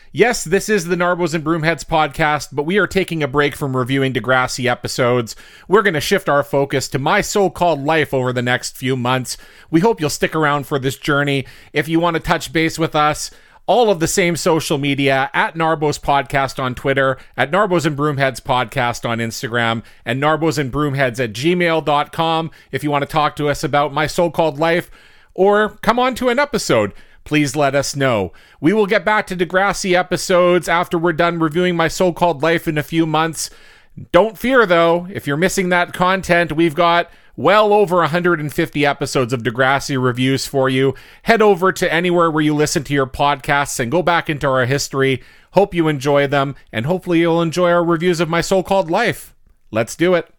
Yes, this is the Narbos and Broomheads podcast, but we are taking a break from reviewing Degrassi episodes. We're going to shift our focus to My So-Called Life over the next few months. We hope you'll stick around for this journey. If you want to touch base with us, all of the same social media, at Narbos Podcast on Twitter, at Narbos and Broomheads Podcast on Instagram, and narbosandbroomheads@gmail.com if you want to talk to us about My So-Called Life, or come on to an episode. Please let us know. We will get back to Degrassi episodes after we're done reviewing My So-Called Life in a few months. Don't fear, though, if you're missing that content, we've got well over 150 episodes of Degrassi reviews for you. Head over to anywhere where you listen to your podcasts and go back into our history. Hope you enjoy them, and hopefully you'll enjoy our reviews of My So-Called Life. Let's do it.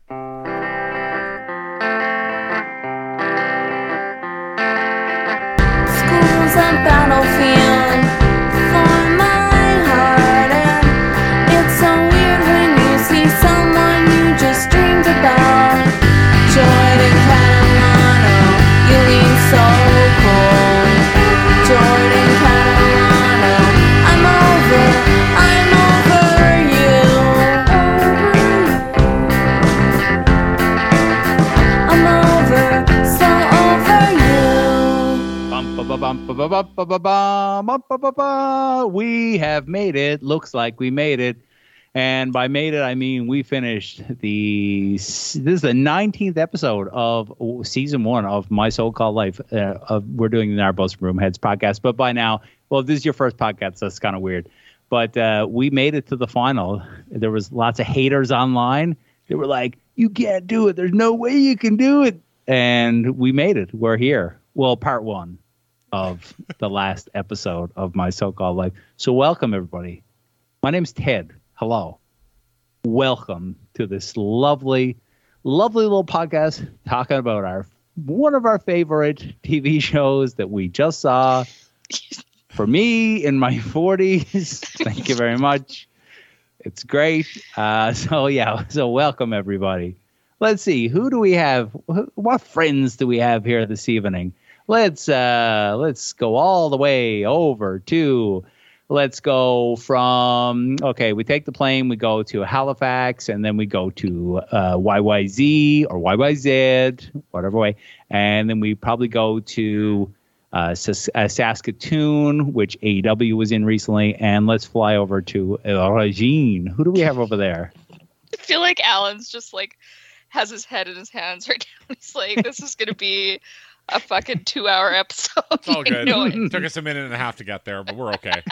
A battlefield for my heart, and it's so weird when you see someone you just dreamed about. Jordan Catalano, you lean so cold. Jordan Catalano, I'm over you. I'm over, so over you. We have made it. Looks like we made it. And by made it, I mean we finished this is the 19th episode of season 1 of My So-Called Life. We're doing the Narbos Broomheads podcast. But by now, well, this is your first podcast, so that's kind of weird. But we made it to the final. There was lots of haters online. They were like, you can't do it. There's no way you can do it. And we made it. We're here. Well, part 1 of the last episode of My So-Called Life. So welcome, everybody. My name's Ted. Hello. Welcome to this lovely, lovely little podcast talking about one of our favorite TV shows that we just saw. For me, in my 40s. Thank you very much. It's great. So welcome, everybody. Let's see. Who do we have? What friends do we have here this evening? Let's go all the way over to, let's go from, okay, we take the plane, we go to Halifax, and then we go to YYZ or YYZ, whatever way, and then we probably go to Saskatoon, which AEW was in recently, and let's fly over to Regine. Who do we have over there? I feel like Alan's just like has his head in his hands right now. He's like, this is going to be a fucking 2-hour episode. It's all good. It took us a minute and a half to get there, but we're okay.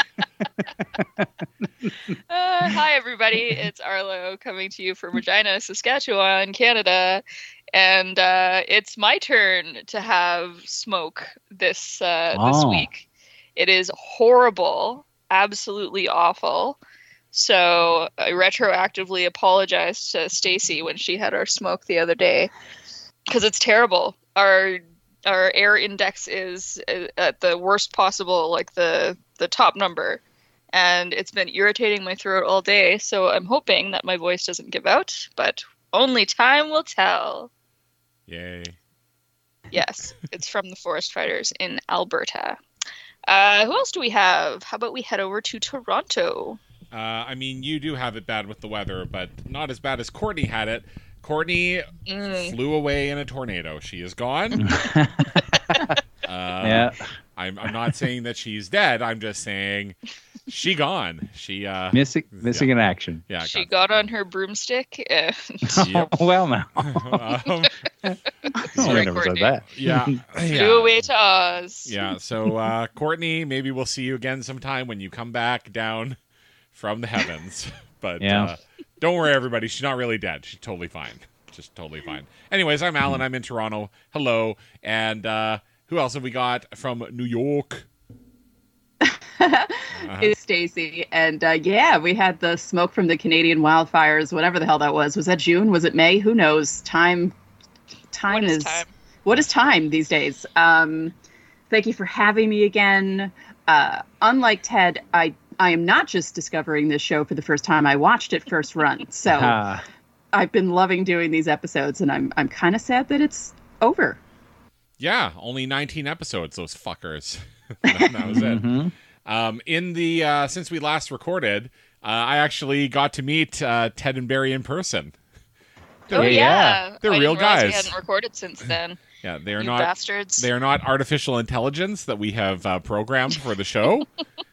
Hi, everybody. It's Arlo coming to you from Regina, Saskatchewan, Canada. And it's my turn to have smoke this week. It is horrible, absolutely awful. So I retroactively apologized to Stacy when she had our smoke the other day because it's terrible. Our air index is at the worst possible, like the top number, and it's been irritating my throat all day. So I'm hoping that my voice doesn't give out, but only time will tell. Yay! Yes, it's from the Forest Fighters in Alberta. Who else do we have? How about we head over to Toronto? I mean, you do have it bad with the weather, but not as bad as Courtney had it. Courtney flew away in a tornado. She is gone. Yeah. I'm not saying that she's dead. I'm just saying she gone. She missing in action. Yeah, she got on her broomstick. And Well, now. I never said that. Yeah. Flew away to Oz. Yeah. So, Courtney, maybe we'll see you again sometime when you come back down from the heavens. But don't worry, everybody. She's not really dead. She's totally fine. Just totally fine. Anyways, I'm Alan. I'm in Toronto. Hello. And who else have we got from New York? It's Stacy. And we had the smoke from the Canadian wildfires, whatever the hell that was. Was that June? Was it May? Who knows? Time is time. What is time these days? Thank you for having me again. Unlike Ted, I am not just discovering this show for the first time. I watched it first run. So I've been loving doing these episodes, and I'm kind of sad that it's over. Yeah, only 19 episodes, those fuckers. That was it. In the since we last recorded, I actually got to meet Ted and Barry in person. Oh yeah, They're I real didn't realize guys. We hadn't recorded since then. Yeah, they are You not bastards. They are not artificial intelligence that we have programmed for the show.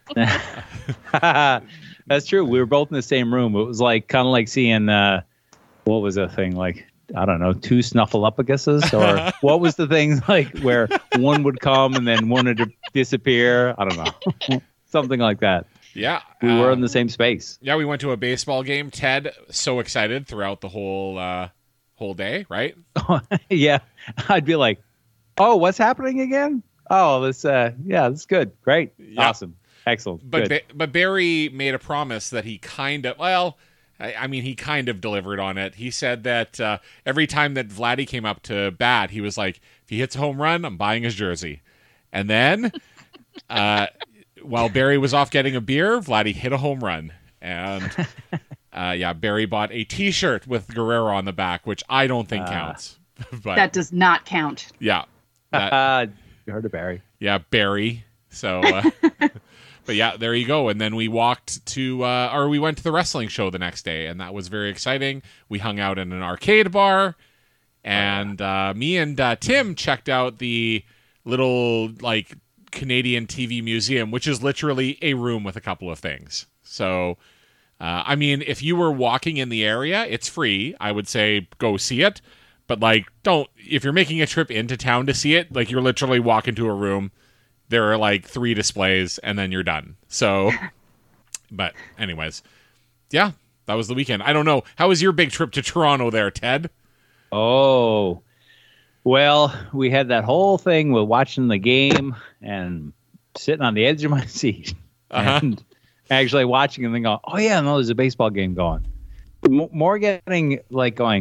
That's true. We were both in the same room. It was like kind of like seeing what was the thing like? I don't know, 2 snuffleupaguses, or what was the thing like where one would come and then one would disappear? I don't know, something like that. Yeah, We were in the same space. Yeah, we went to a baseball game. Ted so excited throughout the whole day, right? Yeah, I'd be like, "Oh, what's happening again? Oh, this that's good, great, Yeah. awesome, excellent." But good. but Barry made a promise that he kind of he kind of delivered on it. He said that every time that Vladdy came up to bat, he was like, if he hits a home run, I'm buying his jersey. And then while Barry was off getting a beer, Vladdy hit a home run. And Barry bought a T-shirt with Guerrero on the back, which I don't think counts. But That does not count. yeah. You heard of Barry? Yeah, Barry. So, but yeah, there you go. And then we walked to, we went to the wrestling show the next day, and that was very exciting. We hung out in an arcade bar, and me and Tim checked out the little like Canadian TV museum, which is literally a room with a couple of things. So, I mean, if you were walking in the area, it's free. I would say go see it. But like, if you're making a trip into town to see it, like you're literally walking to a room. There are like 3 displays and then you're done. So, but anyways, yeah, that was the weekend. I don't know. How was your big trip to Toronto there, Ted? Oh, well, we had that whole thing with watching the game and sitting on the edge of my seat and actually watching and then going, oh yeah, no, there's a baseball game going. More getting like going,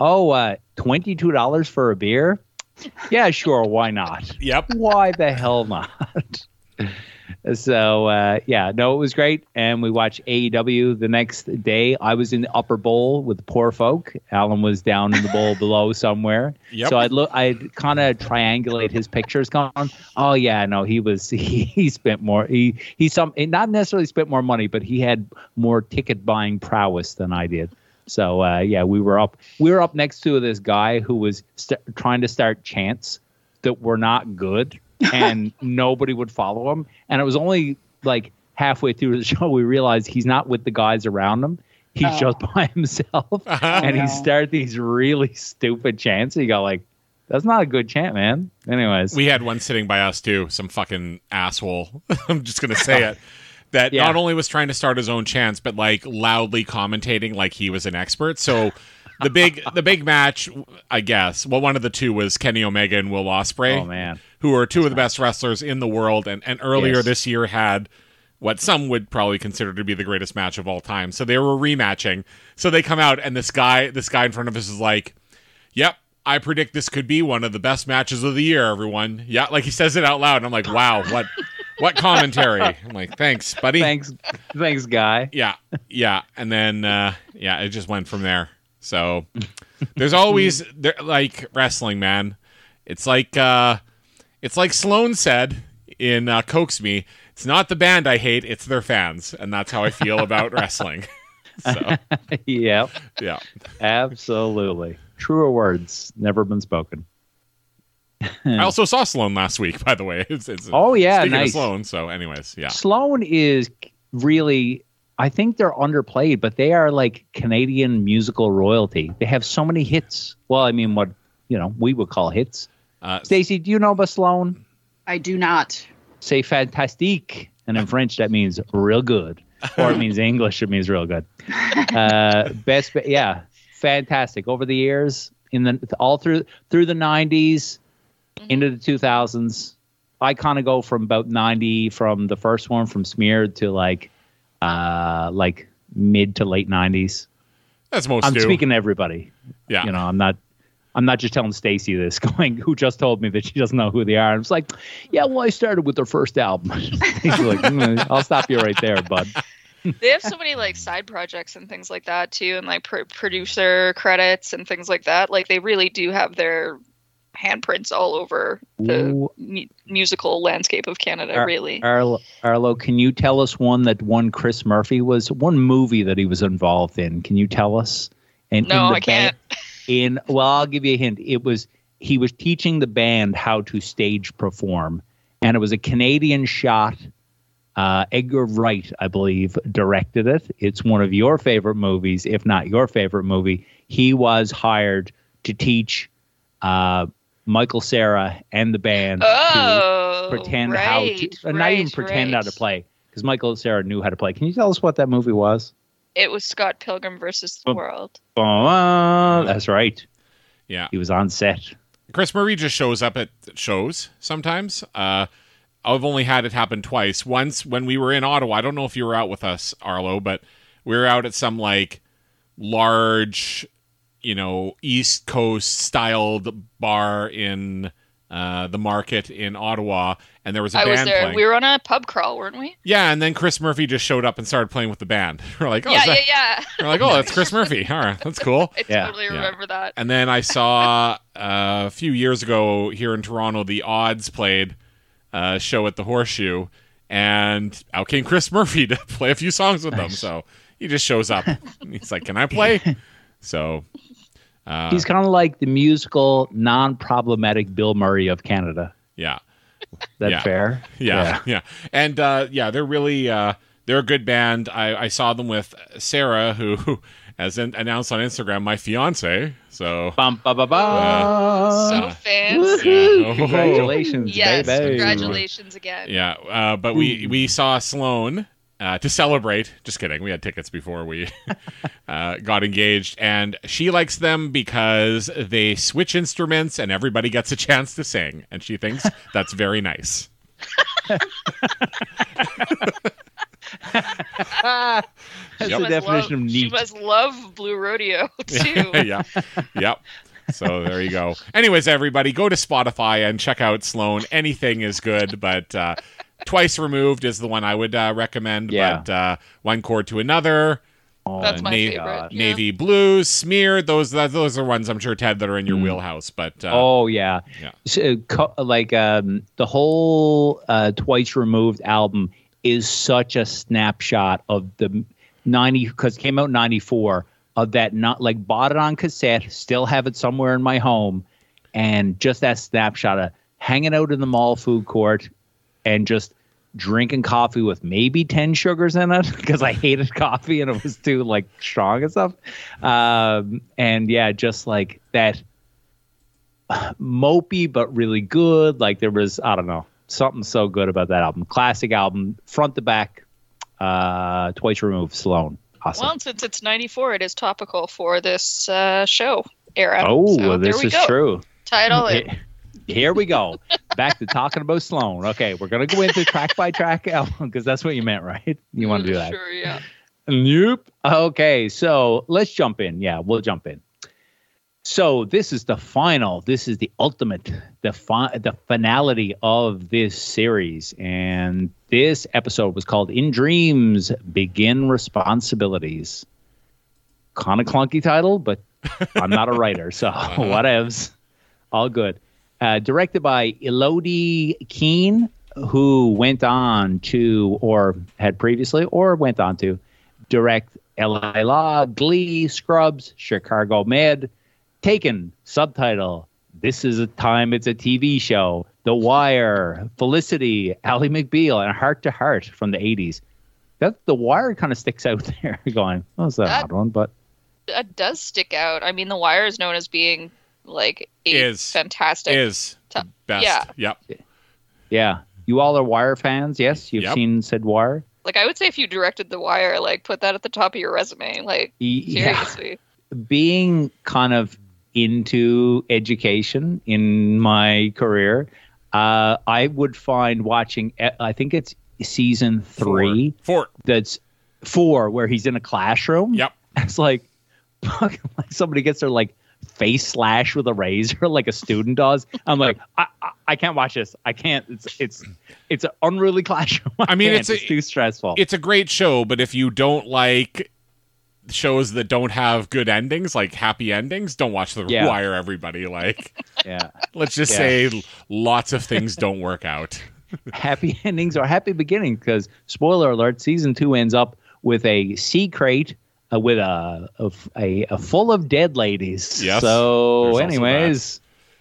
$22 for a beer? Yeah, sure, why not? Yep. Why the hell not? So, it was great. And we watched AEW the next day. I was in the upper bowl with the poor folk. Alan was down in the bowl below somewhere. Yep. So I'd kind of triangulate his pictures going, oh, yeah, no, he spent more. He not necessarily spent more money, but he had more ticket buying prowess than I did. So, we were up next to this guy who was trying to start chants that were not good. And nobody would follow him. And it was only like halfway through the show we realized he's not with the guys around him. He's just by himself. And he started these really stupid chants. And you go like, that's not a good chant, man. Anyways. We had one sitting by us too. Some fucking asshole. I'm just going to say it. That not only was trying to start his own chants, but like loudly commentating like he was an expert. So the big match, I guess, well, one of the two was Kenny Omega and Will Ospreay. Oh, man. Who are two of the best wrestlers in the world, and earlier this year had what some would probably consider to be the greatest match of all time. So they were rematching. So they come out, and this guy in front of us is like, yep, I predict this could be one of the best matches of the year, everyone. Yeah, like he says it out loud, and I'm like, wow, what commentary? I'm like, thanks, buddy. Thanks, guy. Yeah. And then, it just went from there. So there's always, like, wrestling, man. It's like Sloan said in Coax Me, it's not the band I hate, it's their fans. And that's how I feel about wrestling. So, Yep. yeah. Absolutely. Truer words never been spoken. I also saw Sloan last week, by the way. It's speaking of nice. Sloan, so anyways, yeah. Sloan is really, I think they're underplayed, but they are like Canadian musical royalty. They have so many hits. Well, I mean, what, we would call hits. Stacey, do you know about Sloan? I do not. Say fantastique. And in French, that means real good. Or it means English, it means real good. Fantastic. Over the years, all through the 90s, into the 2000s, I kind of go from about 90 from the first one, from Smeared, to like mid to late 90s. That's most I'm do. speaking to everybody. Yeah. I'm not just telling Stacey this, who just told me that she doesn't know who they are. And it's like, yeah, well, I started with their first album. She's like, I'll stop you right there, bud. They have so many like side projects and things like that too, and like producer credits and things like that. Like they really do have their handprints all over the musical landscape of Canada, really. Arlo, can you tell us one Chris Murphy one movie that he was involved in? Can you tell us? And no, I can't. Well, I'll give you a hint. He was teaching the band how to stage perform, and it was a Canadian shot. Edgar Wright, I believe, directed it. It's one of your favorite movies, if not your favorite movie. He was hired to teach Michael Cera and the band to pretend how to, not even pretend how to play, because Michael Cera knew how to play. Can you tell us what that movie was? It was Scott Pilgrim versus the World. That's right. Yeah. He was on set. Chris Murray just shows up at shows sometimes. I've only had it happen twice. Once when we were in Ottawa, I don't know if you were out with us, Arlo, but we were out at some like large, East Coast styled bar in the market in Ottawa, and there was a band was there. playing. We were on a pub crawl, weren't we? Yeah, and then Chris Murphy just showed up and started playing with the band. We're like, yeah. We're like, that's Chris Murphy. All right, that's cool. I totally remember that. And then I saw a few years ago here in Toronto, the Odds played a show at the Horseshoe, and out came Chris Murphy to play a few songs with them. So he just shows up. He's like, "Can I play?" So he's kind of like the musical, non-problematic Bill Murray of Canada. Yeah. That fair? Yeah. And they're really they're a good band. I saw them with Sarah, who as announced on Instagram, my fiance. So so fancy. Yeah. Congratulations, yes, baby. Congratulations again. Yeah, but we saw Sloan to celebrate. Just kidding. We had tickets before we got engaged, and she likes them because they switch instruments and everybody gets a chance to sing, and she thinks that's very nice. That's the definition of neat. She must love Blue Rodeo too. Yep. So there you go. Anyways, everybody, go to Spotify and check out Sloan. Anything is good, but Twice Removed is the one I would recommend. Yeah. But One Chord to Another, that's my favorite. Navy Blues, Smeared. Those are ones I'm sure, Ted, that are in your wheelhouse. But So, the whole Twice Removed album is such a snapshot of the 90, because it came out in 94, of that, not like bought it on cassette, still have it somewhere in my home, and just that snapshot of hanging out in the mall food court and just drinking coffee with maybe 10 sugars in it because I hated coffee and it was too like strong and stuff. And yeah, just like that mopey but really good. Like there was, I don't know, something so good about that album. Classic album, front to back. Twice Removed, Sloan. Awesome. Well, since it's 94, it is topical for this show era. Oh, so this is true. Tie it all in. Here we go. Back to talking about Sloan. Okay, we're going to go into track by track album because that's what you meant, right? You want to do that? Sure, yeah. Nope. Okay, so let's jump in. Yeah, we'll jump in. So this is the final. This is the ultimate, the finality of this series. And this episode was called In Dreams, Begin Responsibilities. Kind of clunky title, but I'm not a writer, so whatevs. All good. Directed by Elodie Keane, who went on to, or had previously, or went on to direct L.A. Law, Glee, Scrubs, Chicago Med, Taken, subtitle, This Is a Time It's a TV Show, The Wire, Felicity, Ally McBeal, and Heart to Heart from the 80s. That The Wire kind of sticks out there going, oh, it's an odd one, but... That does stick out. I mean, The Wire is known as being like fantastic. Best. Yeah. Yep. Yeah. You all are Wire fans, yes? You've seen said Wire? Like, I would say if you directed The Wire, like, put that at the top of your resume. Like, seriously. Being kind of into education in my career, I would find watching, I think it's season 3. 4. That's 4, where he's in a classroom. Yep. It's like somebody gets their like face slashed with a razor like a student does. I'm like, I can't watch this. I can't. It's an unruly classroom. I mean, it's too stressful. It's a great show, but if you don't like shows that don't have good endings, like happy endings, don't watch The Yeah. Wire, everybody. Like, Yeah. let's just say lots of things don't work out. Happy endings or happy beginnings, because spoiler alert, season 2 ends up with a sea crate with a full of dead ladies. Yes, So, there's also anyways,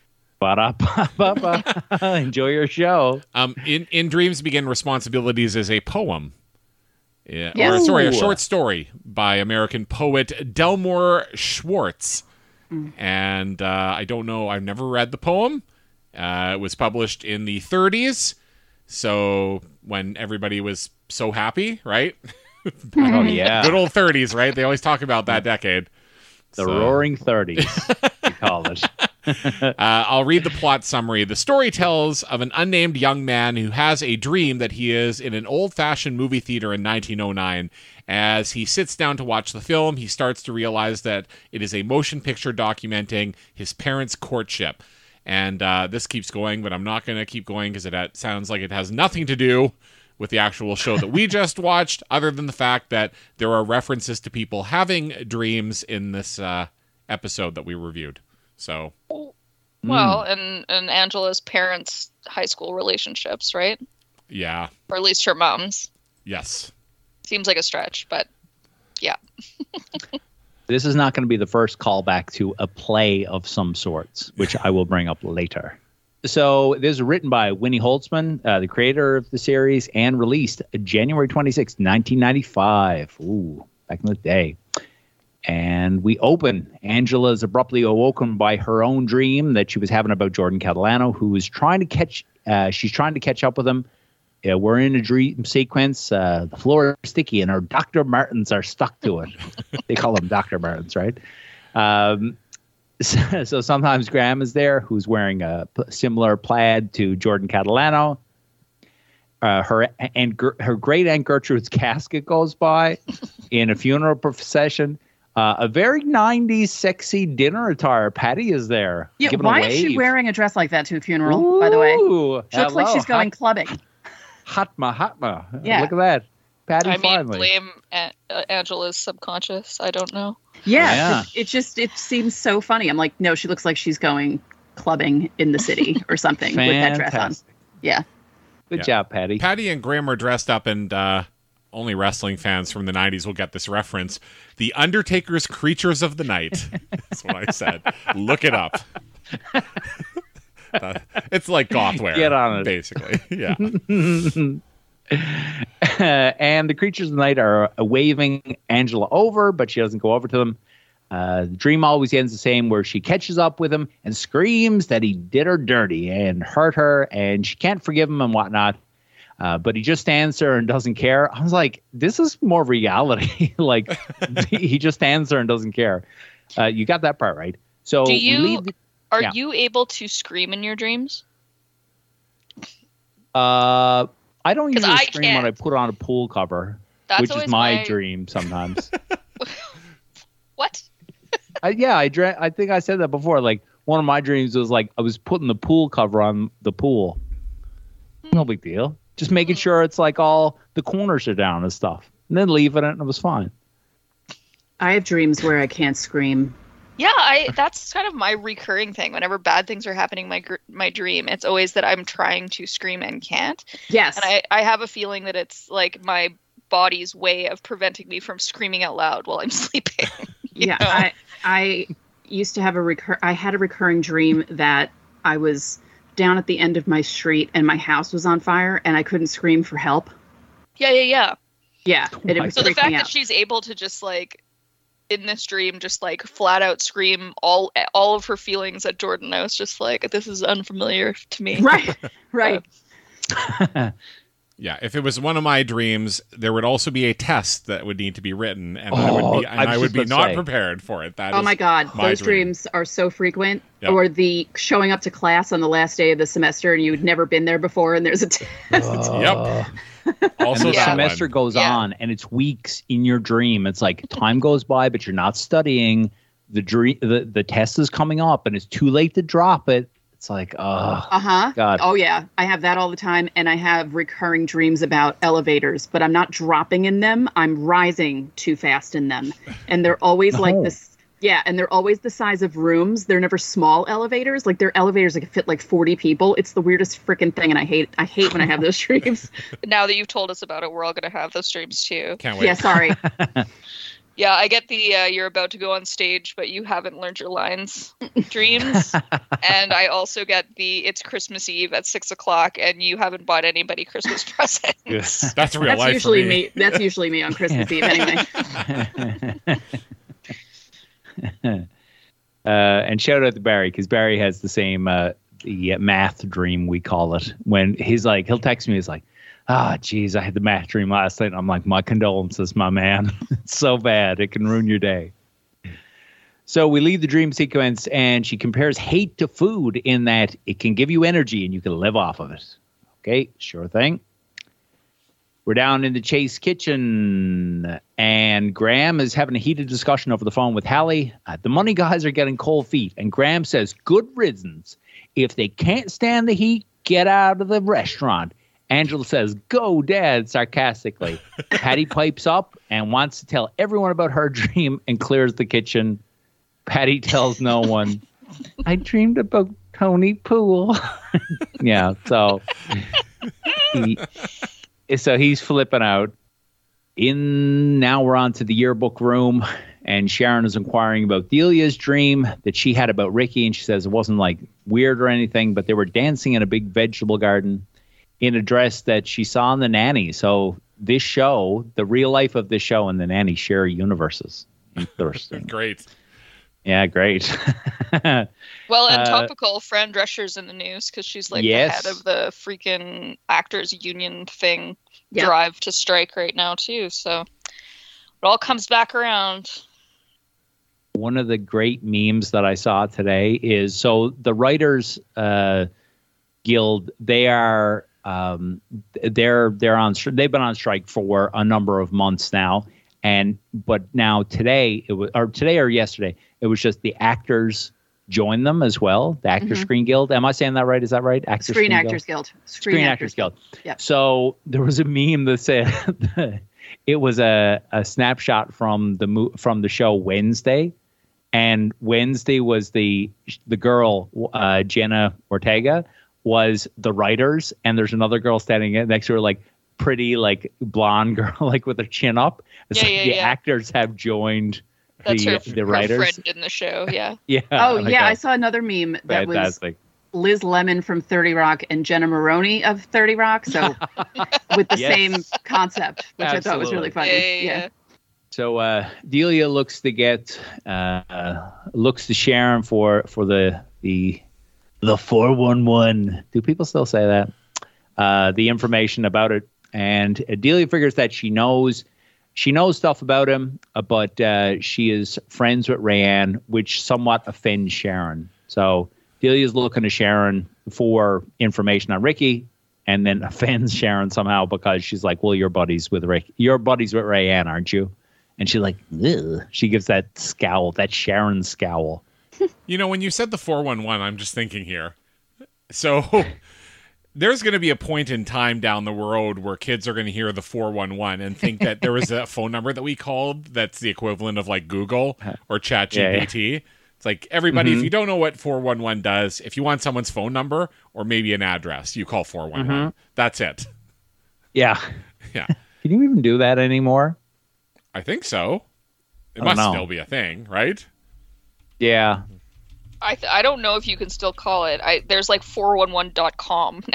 enjoy your show. In Dreams Begin Responsibilities is a poem. Yeah. Yeah. Or, sorry, a Ooh. short story by American poet Delmore Schwartz. And I don't know, I've never read the poem. It was published in the 30s. So when everybody was so happy, right? Oh, yeah. Good old 30s, right? They always talk about that decade. The So- Roaring 30s, we call it. I'll read the plot summary. The story tells of an unnamed young man who has a dream that he is in an old-fashioned movie theater in 1909. As he sits down to watch the film, he starts to realize that it is a motion picture documenting his parents' courtship. And this keeps going, but I'm not going to keep going because it sounds like it has nothing to do with the actual show that we just watched, other than the fact that there are references to people having dreams in this episode that we reviewed. So, Well, and Angela's parents' high school relationships, right? yeah. Or at least her mom's. Yes. Seems like a stretch, but yeah. This is not going to be the first callback to a play of some sorts, which I will bring up later. So this is written by Winnie Holtzman, the creator of the series, and released January 26, 1995. Ooh, back in the day. And we open. Angela is abruptly awoken by her own dream that she was having about Jordan Catalano, who is trying to catch. She's trying to catch up with him. We're in a dream sequence. The floor is sticky, and our Dr. Martens are stuck to it. They call them Dr. Martens, right? So sometimes Graham is there, who's wearing a similar plaid to Jordan Catalano. Her great aunt Gertrude's casket goes by in a funeral procession. A very 90s sexy dinner attire. Patty is there. Yeah, giving a why is she wave. wearing a dress like that to a funeral, by the way? Ooh, She looks like hello, she's going clubbing. Hatma. Yeah. Look at that. Patty I mean, finally. blame Angela's subconscious. I don't know. Yeah, it seems so funny. I'm like, no, she looks like she's going clubbing in the city or something with that dress on. Fantastic. Yeah. Good job, Patty. Patty and Graham are dressed up, and only wrestling fans from the 90s will get this reference. The Undertaker's Creatures of the Night. That's what I said. Look it up. It's like Gothware. Get on it. Basically. Yeah. And the creatures of the night are waving Angela over, but she doesn't go over to them. The dream always ends the same, where she catches up with him and screams that he did her dirty and hurt her, and she can't forgive him and whatnot. But he just stands there and doesn't care. I was like, this is more reality. Like, he just stands there and doesn't care. You got that part right. So Do you are yeah. you able to scream in your dreams? I don't 'Cause usually I scream when I can't. put on a pool cover, That's which is always my dream sometimes. What? I think I said that before. Like, one of my dreams was like I was putting the pool cover on the pool. No big deal. Just making sure it's like all the corners are down and stuff, and then leaving it, and it was fine. I have dreams where I can't scream. Yeah, that's kind of my recurring thing. Whenever bad things are happening in my dream, it's always that I'm trying to scream and can't. Yes. And I have a feeling that it's like my body's way of preventing me from screaming out loud while I'm sleeping. Yeah, know? I used to have I had a recurring dream that I was down at the end of my street and my house was on fire and I couldn't scream for help. Yeah. Yeah, and it was So the freaking fact me that out. she's able to just like in this dream just like flat out scream all of her feelings at Jordan, I was just like, this is unfamiliar to me. Right. Yeah. If it was one of my dreams, there would also be a test that would need to be written, and Oh, I would be just not about to say. prepared for it. That Oh is my God, my those dream. dreams are so frequent. Yep. Or the showing up to class on the last day of the semester and you'd never been there before and there's a test. Yep. Also, And the Yeah. that semester one. goes Yeah. on, and it's weeks in your dream. It's like time goes by, but you're not studying. The test is coming up, and it's too late to drop it. It's like, oh, God. Oh, yeah. I have that all the time. And I have recurring dreams about elevators, but I'm not dropping in them. I'm rising too fast in them. And they're always like this. Yeah. And they're always the size of rooms. They're never small elevators. Like they're elevators that can fit like 40 people. It's the weirdest freaking thing. And I hate when I have those dreams. Now that you've told us about it, we're all going to have those dreams too. Can't wait. Yeah. Sorry. Yeah, I get the you're about to go on stage, but you haven't learned your lines dreams. And I also get the it's Christmas Eve at 6:00 and you haven't bought anybody Christmas presents. That's real That's life usually for me. That's usually me on Christmas Eve anyway. And shout out to Barry, because Barry has the same the math dream, we call it. When he'll text me, he's like, geez, I had the math dream last night. And I'm like, my condolences, my man. It's so bad. It can ruin your day. So we leave the dream sequence, and she compares hate to food in that it can give you energy and you can live off of it. Okay, sure thing. We're down in the Chase kitchen, and Graham is having a heated discussion over the phone with Hallie. The money guys are getting cold feet, and Graham says, good riddance. If they can't stand the heat, get out of the restaurant. Angela says, go, Dad, sarcastically. Patty pipes up and wants to tell everyone about her dream and clears the kitchen. Patty tells no one. I dreamed about Tony Poole. Yeah, so he's flipping out. Now we're on to the yearbook room, and Sharon is inquiring about Delia's dream that she had about Ricky, and she says it wasn't like weird or anything, but they were dancing in a big vegetable garden in a dress that she saw in The Nanny. So this show, the real life of this show and The Nanny share universes. Interesting. Great. Yeah, great. Well, and topical, Fran Drescher's in the news because she's like the head of the freaking actors union thing, drive to strike right now too. So it all comes back around. One of the great memes that I saw today is, so the Writers Guild, they are they're on. They've been on strike for a number of months now, but now today or yesterday it was just the actors joined them as well. The Actors Screen Guild. Am I saying that right? Is that right? Screen Actors Guild. Screen Actors Guild. Yep. So there was a meme that said it was a snapshot from the show Wednesday, and Wednesday was the girl Jenna Ortega was the writers, and there's another girl standing next to her, like pretty, like blonde girl, like with her chin up. It's the actors have joined the writers. Her friend in the show, yeah. Yeah. Oh, yeah. I saw another meme that was Liz Lemon from 30 Rock and Jenna Maroney of 30 Rock. So with the same concept, which I thought was really funny. Yeah. So Delia looks to Sharon for the 411. Do people still say that? The information about it. And Delia figures that she knows stuff about him, but she is friends with Rayanne, which somewhat offends Sharon. So Delia's looking to Sharon for information on Ricky, and then offends Sharon somehow because she's like, well, you're buddies with Rayanne, aren't you? And she's like, ugh. She gives that scowl, that Sharon scowl. You know, when you said the 411, I'm just thinking here. So there's going to be a point in time down the road where kids are going to hear the 411 and think that there was a phone number that we called that's the equivalent of like Google or ChatGPT. Yeah. It's like, everybody, if you don't know what 411 does, if you want someone's phone number or maybe an address, you call 411. That's it. Yeah. Yeah. Can you even do that anymore? I think so. It must still be a thing, right? Yeah. I don't know if you can still call it. There's like 411.com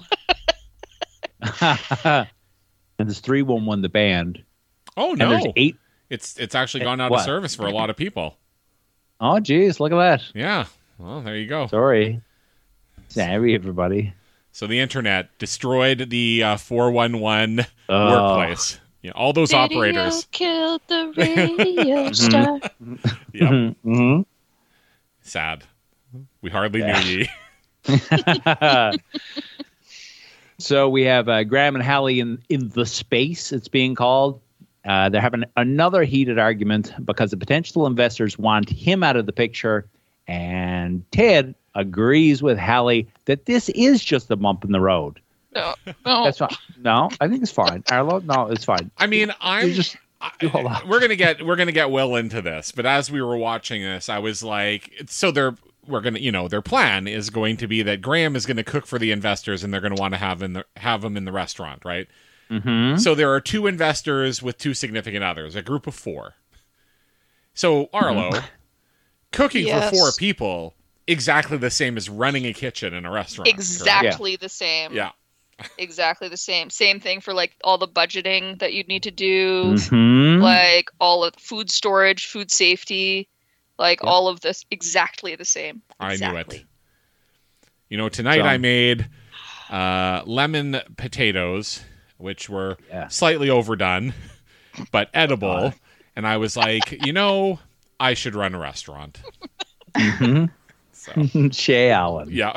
now. And there's 311 the band. Oh no. And there's 8. It's actually gone out of service for a lot of people. Oh geez, look at that. Yeah. Well, there you go. Sorry. Sorry, everybody. So the internet destroyed the 411 workplace. Yeah, all those operators killed the radio star. Yep. Sad. We hardly knew ye. So we have Graham and Hallie in the space, it's being called. They're having another heated argument because the potential investors want him out of the picture, and Ted agrees with Hallie that this is just a bump in the road. No. That's fine. No, I think it's fine. Arlo, no, it's fine. I mean, Hold on. we're gonna get well into this, but as we were watching this, I was like, so their plan is going to be that Graham is going to cook for the investors, and they're going to want to have him in the restaurant, right? Mm-hmm. So there are 2 investors with 2 significant others, a group of 4. So Arlo, cooking for 4 people, exactly the same as running a kitchen in a restaurant. Exactly the same. Yeah. Exactly the same. Same thing for like all the budgeting that you'd need to do, Mm-hmm. like all of food storage, food safety, like all of this. Exactly the same. Exactly. I knew it. Tonight I made lemon potatoes, which were slightly overdone, but edible. And I was like, I should run a restaurant. Mm-hmm. So. Shay Allen. Yeah.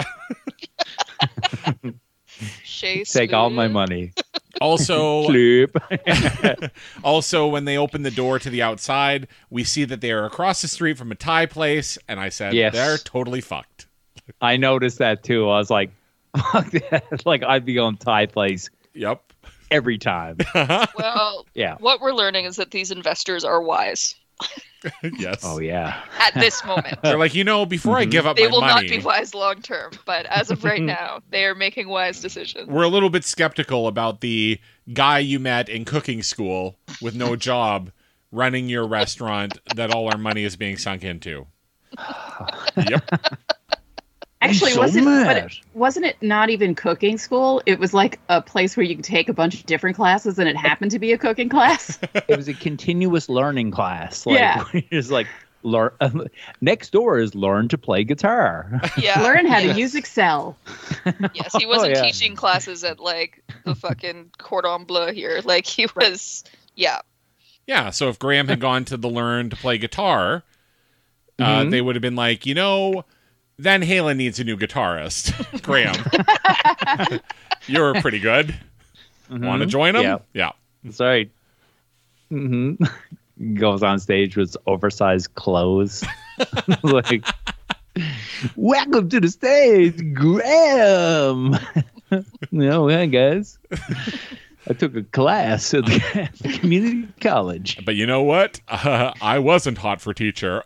Shay Take all my money. Also, Sleep. also, when they open the door to the outside, we see that they are across the street from a Thai place, and I said, they're totally fucked. I noticed that too. I was like, fuck that. Like, I'd be on Thai place. Yep. Every time. Well, what we're learning is that these investors are wise. Yes. Oh, yeah. At this moment. They're like, before I give up they my will money, not be wise long term, but as of right now, they are making wise decisions. we're a little bit skeptical about the guy you met in cooking school with no job running your restaurant that all our money is being sunk into. Yep. Actually, so wasn't it not even cooking school? It was like a place where you could take a bunch of different classes, and it happened to be a cooking class. It was a continuous learning class. Like, Yeah. It's like, learn. Next door is learn to play guitar. Yeah. Learn how to use Excel. Yes, he wasn't yeah. teaching classes at like the fucking Cordon Bleu here. Like he was, yeah. Yeah, so if Graham had gone to the learn to play guitar, they would have been like, Van Halen needs a new guitarist. Graham, you're pretty good. Want to join him? Yeah. That's right. Mm-hmm. Goes on stage with oversized clothes. Like, welcome to the stage, Graham. Hey guys. I took a class at the community college. But you know what? I wasn't hot for teacher.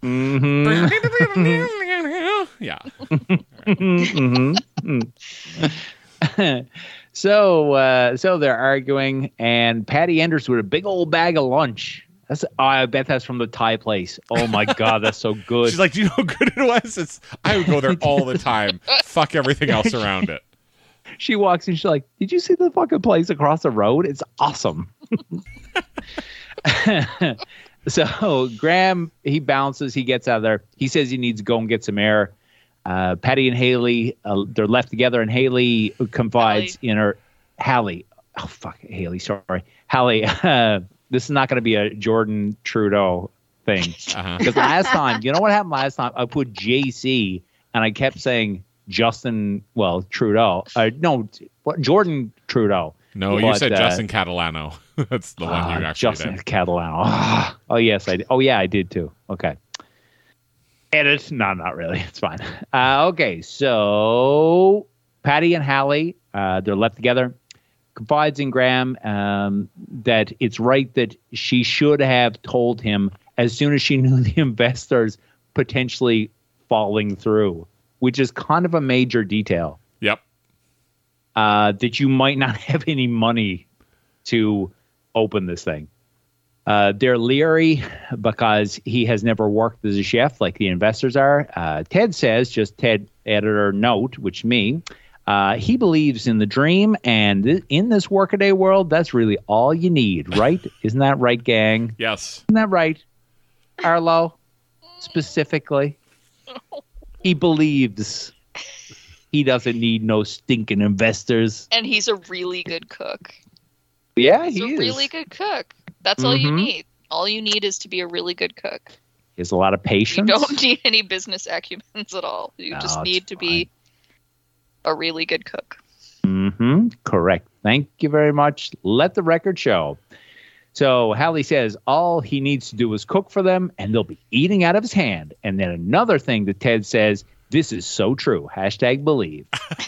Yeah. So they're arguing, and Patty enters with a big old bag of lunch. I bet that's from the Thai place. Oh my God, that's so good. She's like, do you know how good it was? I would go there all the time. Fuck everything else around it. She walks in, she's like, did you see the fucking place across the road? It's awesome. So Graham, he bounces, he gets out of there. He says he needs to go and get some air. Patty and Haley, they're left together, and Haley confides in her. Hallie. Oh, fuck. Haley, sorry. Hallie, this is not going to be a Jordan Trudeau thing. Because last time, you know what happened last time? I put JC, and I kept saying Trudeau. Jordan Trudeau. No, you said Justin Catalano. That's the one you actually Justin did. Catalano. Oh, yes, I did. Oh, yeah, I did too. Okay. Edit? No, not really. It's fine. Okay, so Patty and Hallie, they're left together. Confides in Graham that it's right that she should have told him as soon as she knew the investors potentially falling through, which is kind of a major detail. Yep. That you might not have any money to open this thing. They're leery because he has never worked as a chef like the investors are. Ted says, just Ted editor note, which me, he believes in the dream, and in this workaday world, that's really all you need, right? Isn't that right, gang? Yes. Isn't that right, Arlo? Specifically, he believes he doesn't need no stinking investors. And he's a really good cook. Yeah, He's a really good cook. That's all you need. All you need is to be a really good cook. He has a lot of patience. You don't need any business acumens at all. You just need to be a really good cook. Mm-hmm. Correct. Thank you very much. Let the record show. So Hallie says all he needs to do is cook for them, and they'll be eating out of his hand. And then another thing that Ted says, This is so true. #believe.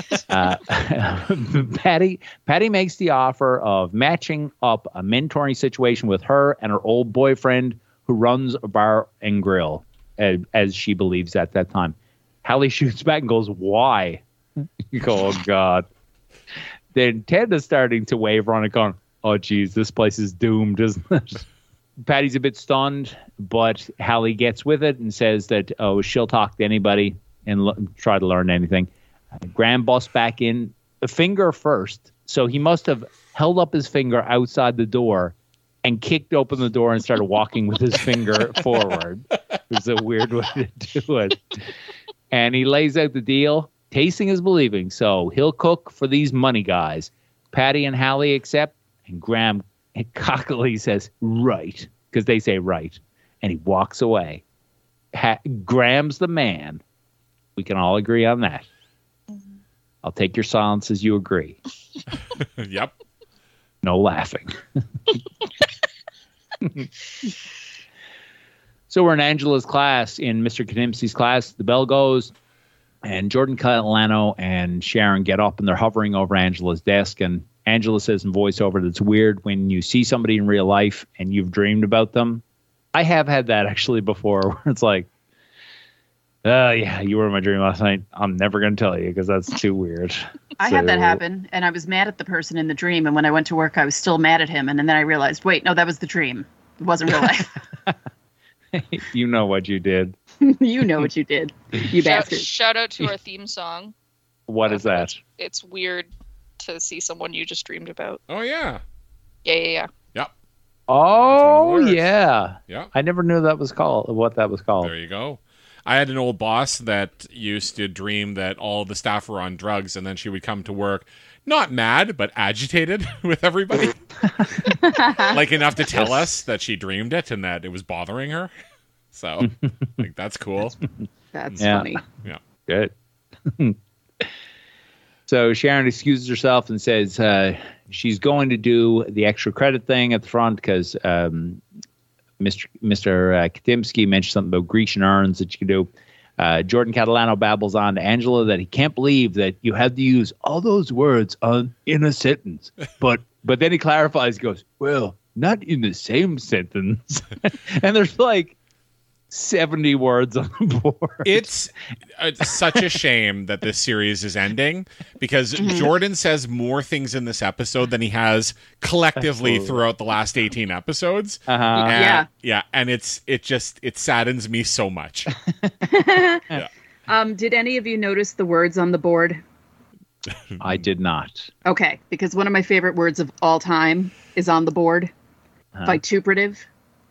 Patty makes the offer of matching up a mentoring situation with her and her old boyfriend who runs a bar and grill, as she believes at that time. Hallie shoots back and goes, "Why?" You go, "Oh, God." Then Ted is starting to waver on it, going, "Oh, geez, this place is doomed, isn't it?" Patty's a bit stunned, but Hallie gets with it and says that, oh, she'll talk to anybody and try to learn anything. Graham busts back in, a finger first. So he must have held up his finger outside the door and kicked open the door and started walking with his finger forward. It was a weird way to do it. And he lays out the deal. Tasting is believing, so he'll cook for these money guys. Patty and Hallie accept, and Graham cockily says, "Right," because they say right. And he walks away. Graham's the man. We can all agree on that. I'll take your silence as you agree. Yep. No laughing. So we're in Angela's class, in Mr. Knimpsey's class. The bell goes, and Jordan Catalano and Sharon get up, and they're hovering over Angela's desk. And Angela says in voiceover that it's weird when you see somebody in real life and you've dreamed about them. I have had that actually before, where it's like, yeah, you were in my dream last night. I'm never going to tell you because that's too weird. I had that happen, and I was mad at the person in the dream. And when I went to work, I was still mad at him. And then I realized, wait, no, that was the dream. It wasn't real life. You know what you did. You know what you did, you bastard. Shout out to our theme song. What is that? It's weird to see someone you just dreamed about. Oh, yeah. Yeah. Yep. Oh, yeah. Yeah. I never knew that was called. What that was called. There you go. I had an old boss that used to dream that all the staff were on drugs, and then she would come to work not mad, but agitated with everybody. Like enough to tell us that she dreamed it and that it was bothering her. So I think that's cool. That's funny. Yeah. Good. So Sharon excuses herself and says she's going to do the extra credit thing at the front because Mr. Katiemski mentioned something about Grecian urns that you could do. Jordan Catalano babbles on to Angela that he can't believe that you had to use all those words in a sentence. But then he clarifies, he goes, well, not in the same sentence. And there's like 70 words on the board. It's such a shame that this series is ending because Jordan says more things in this episode than he has collectively throughout the last 18 episodes. Uh-huh. Yeah. And it saddens me so much. Yeah. Did any of you notice the words on the board? I did not. Okay, because one of my favorite words of all time is on the board. Vituperative.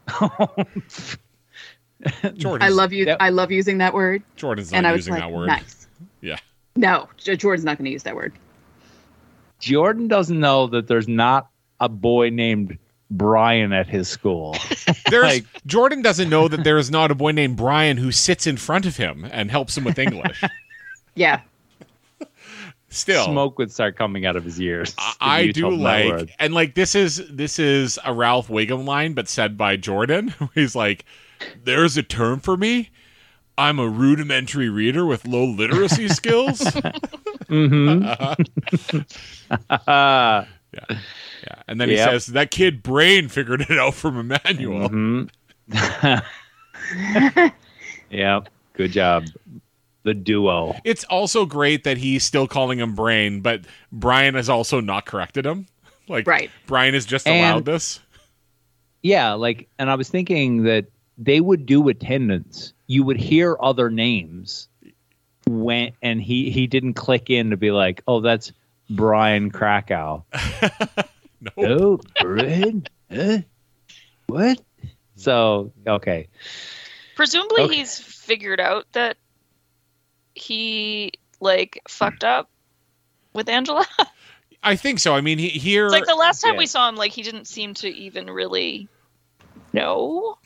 I love you. Yep. I love using that word. Jordan's not using that word. Nice. Yeah. No, Jordan's not going to use that word. Jordan doesn't know that there's not a boy named Brian at his school. Jordan doesn't know that there is not a boy named Brian who sits in front of him and helps him with English. Yeah. Still, smoke would start coming out of his ears. I do like, and like this is a Ralph Wiggum line, but said by Jordan. He's like, "There's a term for me. I'm a rudimentary reader with low literacy skills." Yeah. And then he says, "That kid Brain figured it out from a manual." Yeah, good job. The duo. It's also great that he's still calling him Brain, but Brian has also not corrected him. Like, right. Brian has just allowed this. Yeah, and I was thinking that they would do attendance. You would hear other names and he didn't click in to be like, oh, that's Brian Krakow. No. Oh, Brian? What? So, okay. Presumably he's figured out that he fucked up with Angela. I think so. I mean, here it's like the last time we saw him, he didn't seem to even really know.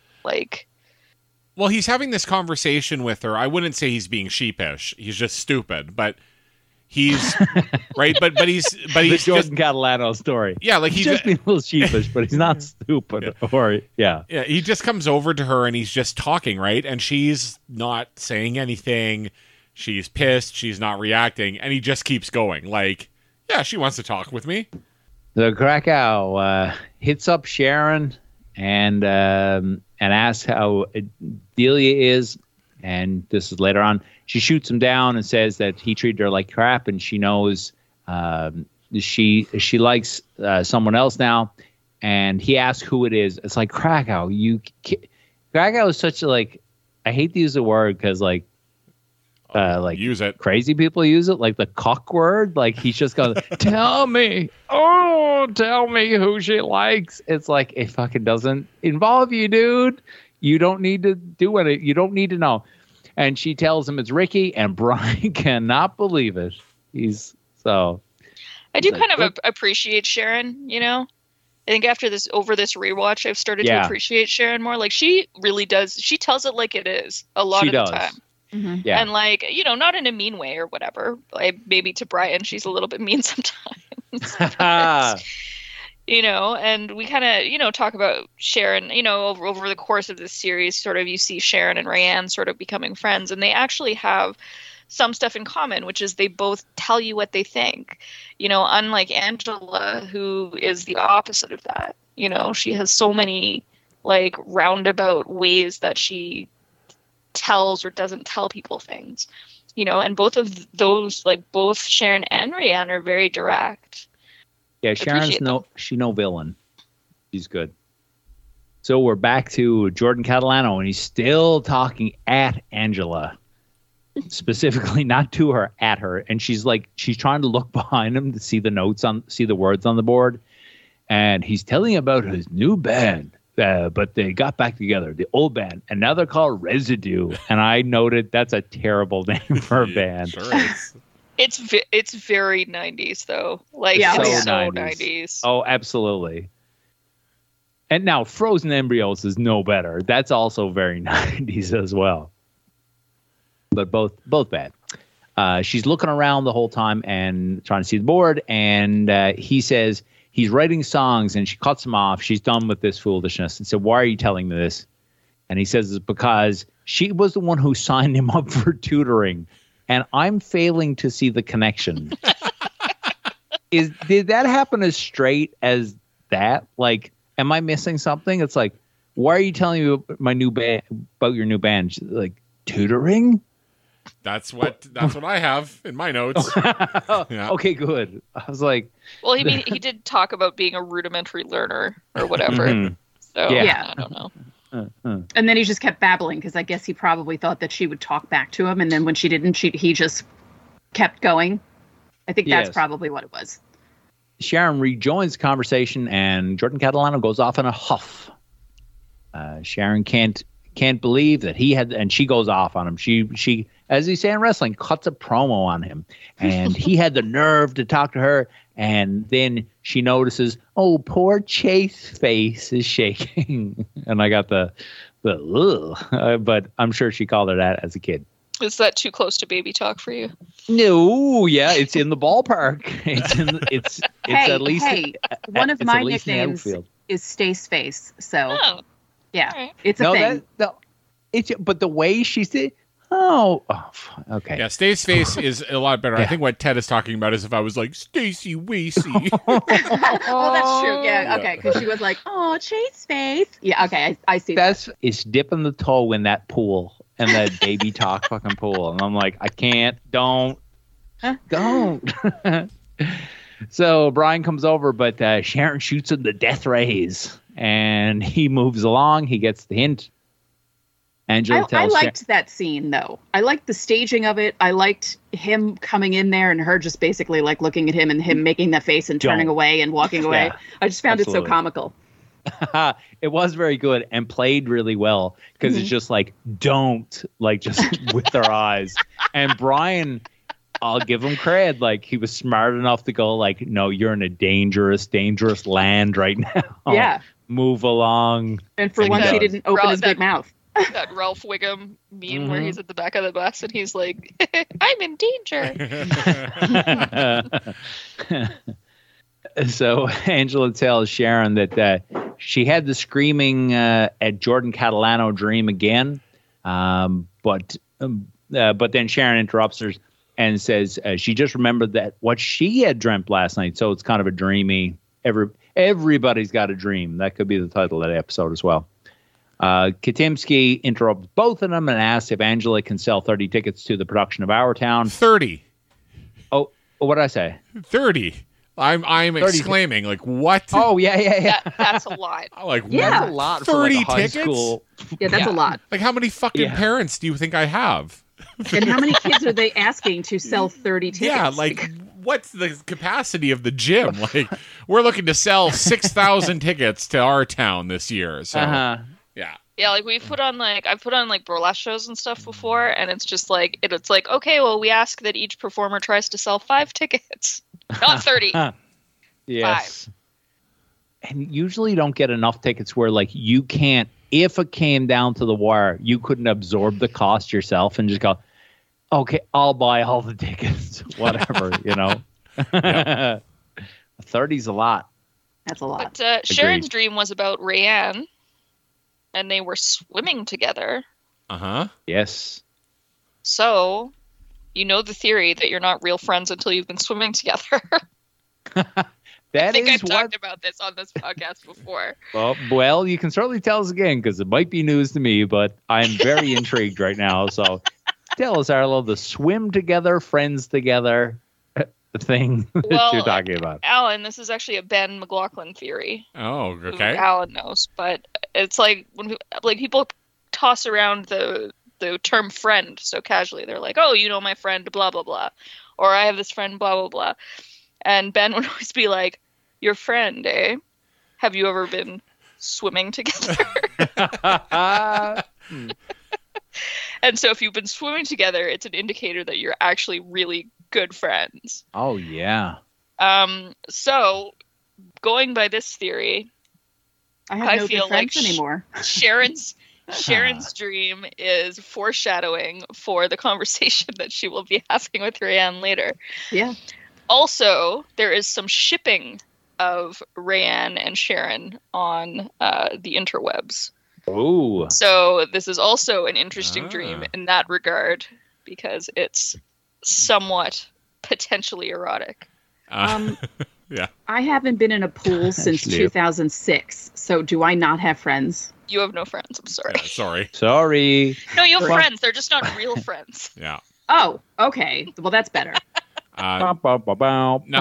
Well, he's having this conversation with her. I wouldn't say he's being sheepish. He's just stupid, but he's right. But he's the Jordan Catalano story. Yeah, he's just being a little sheepish, but he's not stupid. Yeah. Yeah. He just comes over to her and he's just talking, right? And she's not saying anything. She's pissed. She's not reacting. And he just keeps going. Like, yeah, she wants to talk with me. The Krakow hits up Sharon and asks how Delia is. And this is later on. She shoots him down and says that he treated her like crap, and she knows she likes someone else now. And he asks who it is. It's like, Krakow. Krakow is such a, like, I hate to use the word because, like use it. Crazy people use it, like the cock word. Like, he's just going, tell me who she likes. It's like, it fucking doesn't involve you, dude. You don't need to do it. You don't need to know. And she tells him it's Ricky, and Brian cannot believe it. I do kind of appreciate Sharon, you know? I think after this rewatch, I've started to appreciate Sharon more. Like, she really does. She tells it like it is a lot of the time. Mm-hmm. Yeah. And, like, you know, not in a mean way or whatever. Like, maybe to Brian, she's a little bit mean sometimes. But, you know, and we kind of, you know, talk about Sharon, you know, over the course of this series, sort of you see Sharon and Rayanne sort of becoming friends, and they actually have some stuff in common, which is they both tell you what they think. You know, unlike Angela, who is the opposite of that. You know, she has so many, like, roundabout ways that she tells or doesn't tell people things. You know, and both of those, like, both Sharon and Rayanne are very direct. Yeah, Sharon's no villain. She's good. So we're back to Jordan Catalano, and he's still talking at Angela. Specifically, not to her, at her. And she's trying to look behind him to see the words on the board. And he's telling about his new band. But they got back together, the old band, and now they're called Residue. And I noted that's a terrible name for a band. Sure is. It's very 90s though. Like, Yeah, it's so so 90s. 90s. Oh, absolutely. And now Frozen Embryos is no better. That's also very 90s as well. But both bad. She's looking around the whole time and trying to see the board. And he says he's writing songs, and she cuts him off. She's done with this foolishness and said, why are you telling me this? And he says it's because she was the one who signed him up for tutoring. And I'm failing to see the connection. Did that happen as straight as that? Like, am I missing something? It's like, why are you telling me about your new band? She's like, tutoring? That's what I have in my notes. Yeah. Okay, good. I was like, Well, he did talk about being a rudimentary learner or whatever. Mhm. So Yeah. I don't know. And then he just kept babbling because I guess he probably thought that she would talk back to him, and then when she didn't, he just kept going. I think that's Yes. probably what it was. Sharon rejoins the conversation, and Jordan Catalano goes off in a huff. Sharon can't believe that he had, and she goes off on him. She, as they say in wrestling, cuts a promo on him, and he had the nerve to talk to her. And then she notices, oh, poor Chase face is shaking. And I got the ugh, but I'm sure she called her that as a kid. Is that too close to baby talk for you? No, yeah, it's in the ballpark. It's Hey, at least one of it's my at least in the nicknames outfield. is Stace Face. So Oh, yeah, all right. it's a No, thing. but the way she said, okay. Yeah, Stace's face is a lot better. I think what Ted is talking about is if I was like, Stacy Wasey. Well, that's true. Yeah, Yeah. okay. Because she was like, "Oh, Chase Face." Yeah, okay. I see that. It's dipping the toe in that pool and that baby talk fucking pool, and I'm like, I can't. Don't. So Brian comes over, but Sharon shoots him the death rays, and he moves along. He gets the hint. Angela I tells liked that scene though. I liked the staging of it. I liked him coming in there and her just basically like looking at him and him making that face and turning Don't. away and walking away. Yeah, I just found it absolutely. so comical. It was very good and played really well because it's just like, don't, like, just with their eyes. And Brian, I'll give him credit. Like, he was smart enough to go like, no, you're in a dangerous land right now. Yeah. Move along. And for And he once, he does. didn't open his big mouth. That Ralph Wiggum meme where he's at the back of the bus and he's like, I'm in danger. So Angela tells Sharon that she had the screaming at Jordan Catalano dream again, but but then Sharon interrupts her and says she just remembered that what she had dreamt last night. So it's kind of a dreamy. Everybody's got a dream. That could be the title of that episode as well. Katimsky interrupts both of them and asks if Angela can sell 30 tickets to the production of Our Town. 30. Oh, what did I say? 30. I'm 30 exclaiming, like, what? Oh, yeah. That's a lot. Like, Yeah. That's a lot 30 for like a high tickets? school. Yeah, that's a lot. Like, how many fucking parents do you think I have? And how many kids are they asking to sell 30 tickets? Yeah, like, what's the capacity of the gym? Like, we're looking to sell 6,000 tickets to Our Town this year. So, yeah. Yeah, like I've put on like burlesque shows and stuff before, and it's just like it's like, okay, well, we ask that each performer tries to sell 5 tickets, not 30. Yes. 5. And usually you don't get enough tickets where like you can't, if it came down to the wire, you couldn't absorb the cost yourself and just go, okay, I'll buy all the tickets, whatever, you know. 30's a lot. That's a lot. But Sharon's dream was about Rayanne, and they were swimming together. Uh-huh. Yes. So, you know the theory that you're not real friends until you've been swimming together. I think I've talked about this on this podcast before. Well, you can certainly tell us again, because it might be news to me, but I'm very intrigued right now. So tell us, Arlo, the swim together, friends together thing that you're talking about. Alan, this is actually a Ben McLaughlin theory. Oh, okay. Alan knows, but it's like when people toss around the term friend so casually. They're like, oh, you know my friend, blah, blah, blah. Or I have this friend, blah, blah, blah. And Ben would always be like, your friend, eh? Have you ever been swimming together? And so if you've been swimming together, it's an indicator that you're actually really good friends. Oh, yeah. So going by this theory, I have no good friends anymore. Sharon's dream is foreshadowing for the conversation that she will be having with Rayanne later. Yeah. Also, there is some shipping of Rayanne and Sharon on the interwebs. Oh. So this is also an interesting dream in that regard, because it's somewhat potentially erotic. Yeah. I haven't been in a pool since 2006, so do I not have friends? You have no friends. I'm sorry. Yeah, sorry. No, you have friends. They're just not real friends. Yeah. Oh, okay. Well, that's better. Nothing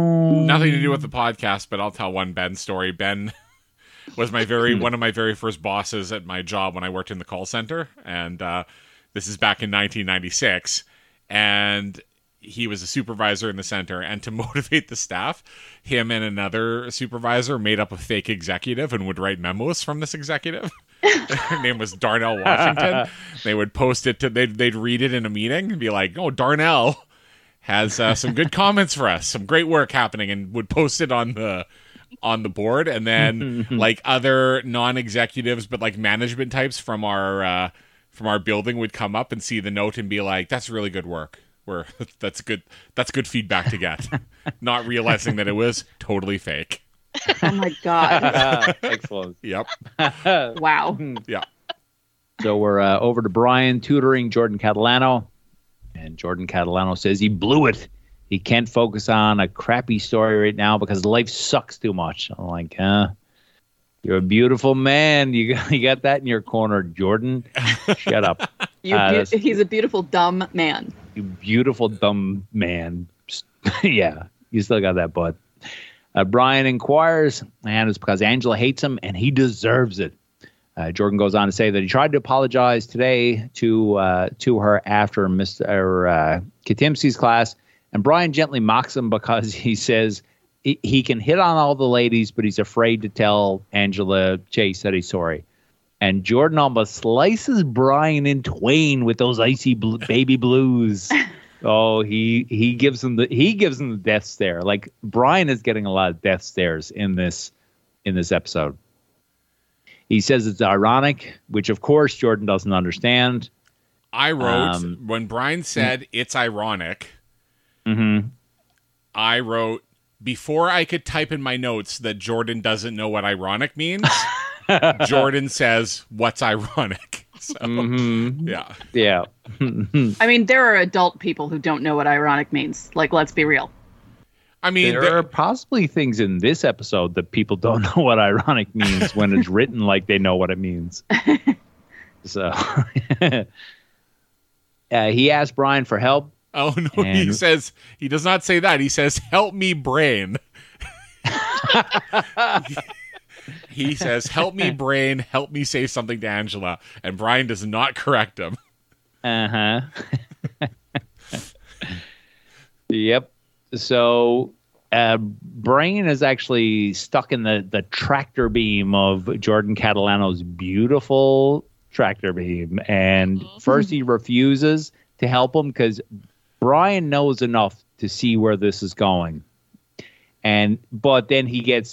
to do with the podcast, but I'll tell one Ben story. Ben was one of my very first bosses at my job when I worked in the call center, and this is back in 1996, and he was a supervisor in the center, and to motivate the staff, him and another supervisor made up a fake executive and would write memos from this executive. Her name was Darnell Washington. They would post it they'd read it in a meeting and be like, oh, Darnell has some good comments for us, some great work happening, and would post it on the board. And then like other non-executives, but like management types from our building would come up and see the note and be like, that's really good work. That's good feedback to get. Not realizing that it was totally fake. Oh my God. Excellent. Yep. Wow. Yeah. So we're over to Brian tutoring Jordan Catalano. And Jordan Catalano says he blew it. He can't focus on a crappy story right now because life sucks too much. I'm like, you're a beautiful man. You got that in your corner, Jordan. Shut up. He's a beautiful, dumb man. You beautiful, dumb man. Yeah, you still got that butt. Brian inquires, and it's because Angela hates him, and he deserves it. Jordan goes on to say that he tried to apologize today to her after Mr. Katimsky's class, and Brian gently mocks him because he says he can hit on all the ladies, but he's afraid to tell Angela Chase that he's sorry. And Jordan almost slices Brian in twain with those icy baby blues. Oh, he gives him the death stare. Like Brian is getting a lot of death stares in this episode. He says it's ironic, which of course Jordan doesn't understand. I wrote when Brian said it's ironic. Mm-hmm. I wrote before I could type in my notes that Jordan doesn't know what ironic means. Jordan says, "What's ironic?" So, Mhm. yeah. Yeah. I mean, there are adult people who don't know what ironic means. Like, let's be real. I mean, There are possibly things in this episode that people don't know what ironic means when it's written like they know what it means. So he asked Brian for help. oh no, he does not say that. He says, "Help me, brain." He says, "Help me, brain. Help me say something to Angela." And Brian does not correct him. Uh-huh. Yep. So Brain is actually stuck in the tractor beam of Jordan Catalano's beautiful tractor beam. And first he refuses to help him because Brian knows enough to see where this is going. But then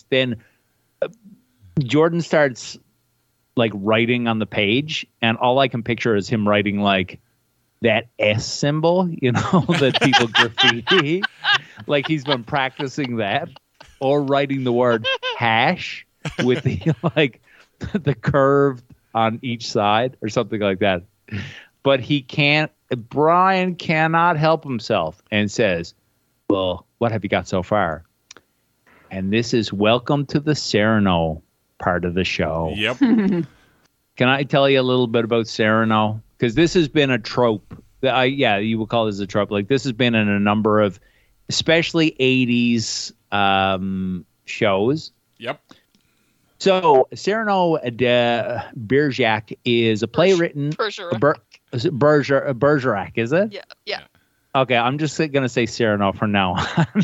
Jordan starts like writing on the page, and all I can picture is him writing like that S symbol, that people graffiti. Like he's been practicing that, or writing the word hash with the like the curve on each side or something like that. But Brian cannot help himself and says, "Well, what have you got so far?" And this is welcome to the Cyrano part of the show. Yep. Can I tell you a little bit about Cyrano? Because this has been a trope. You would call this a trope. Like this has been in a number of, especially 80s shows. Yep. So Cyrano de Bergerac is a play written. Bergerac, is it? Yeah. Okay, I'm just going to say Cyrano from now on.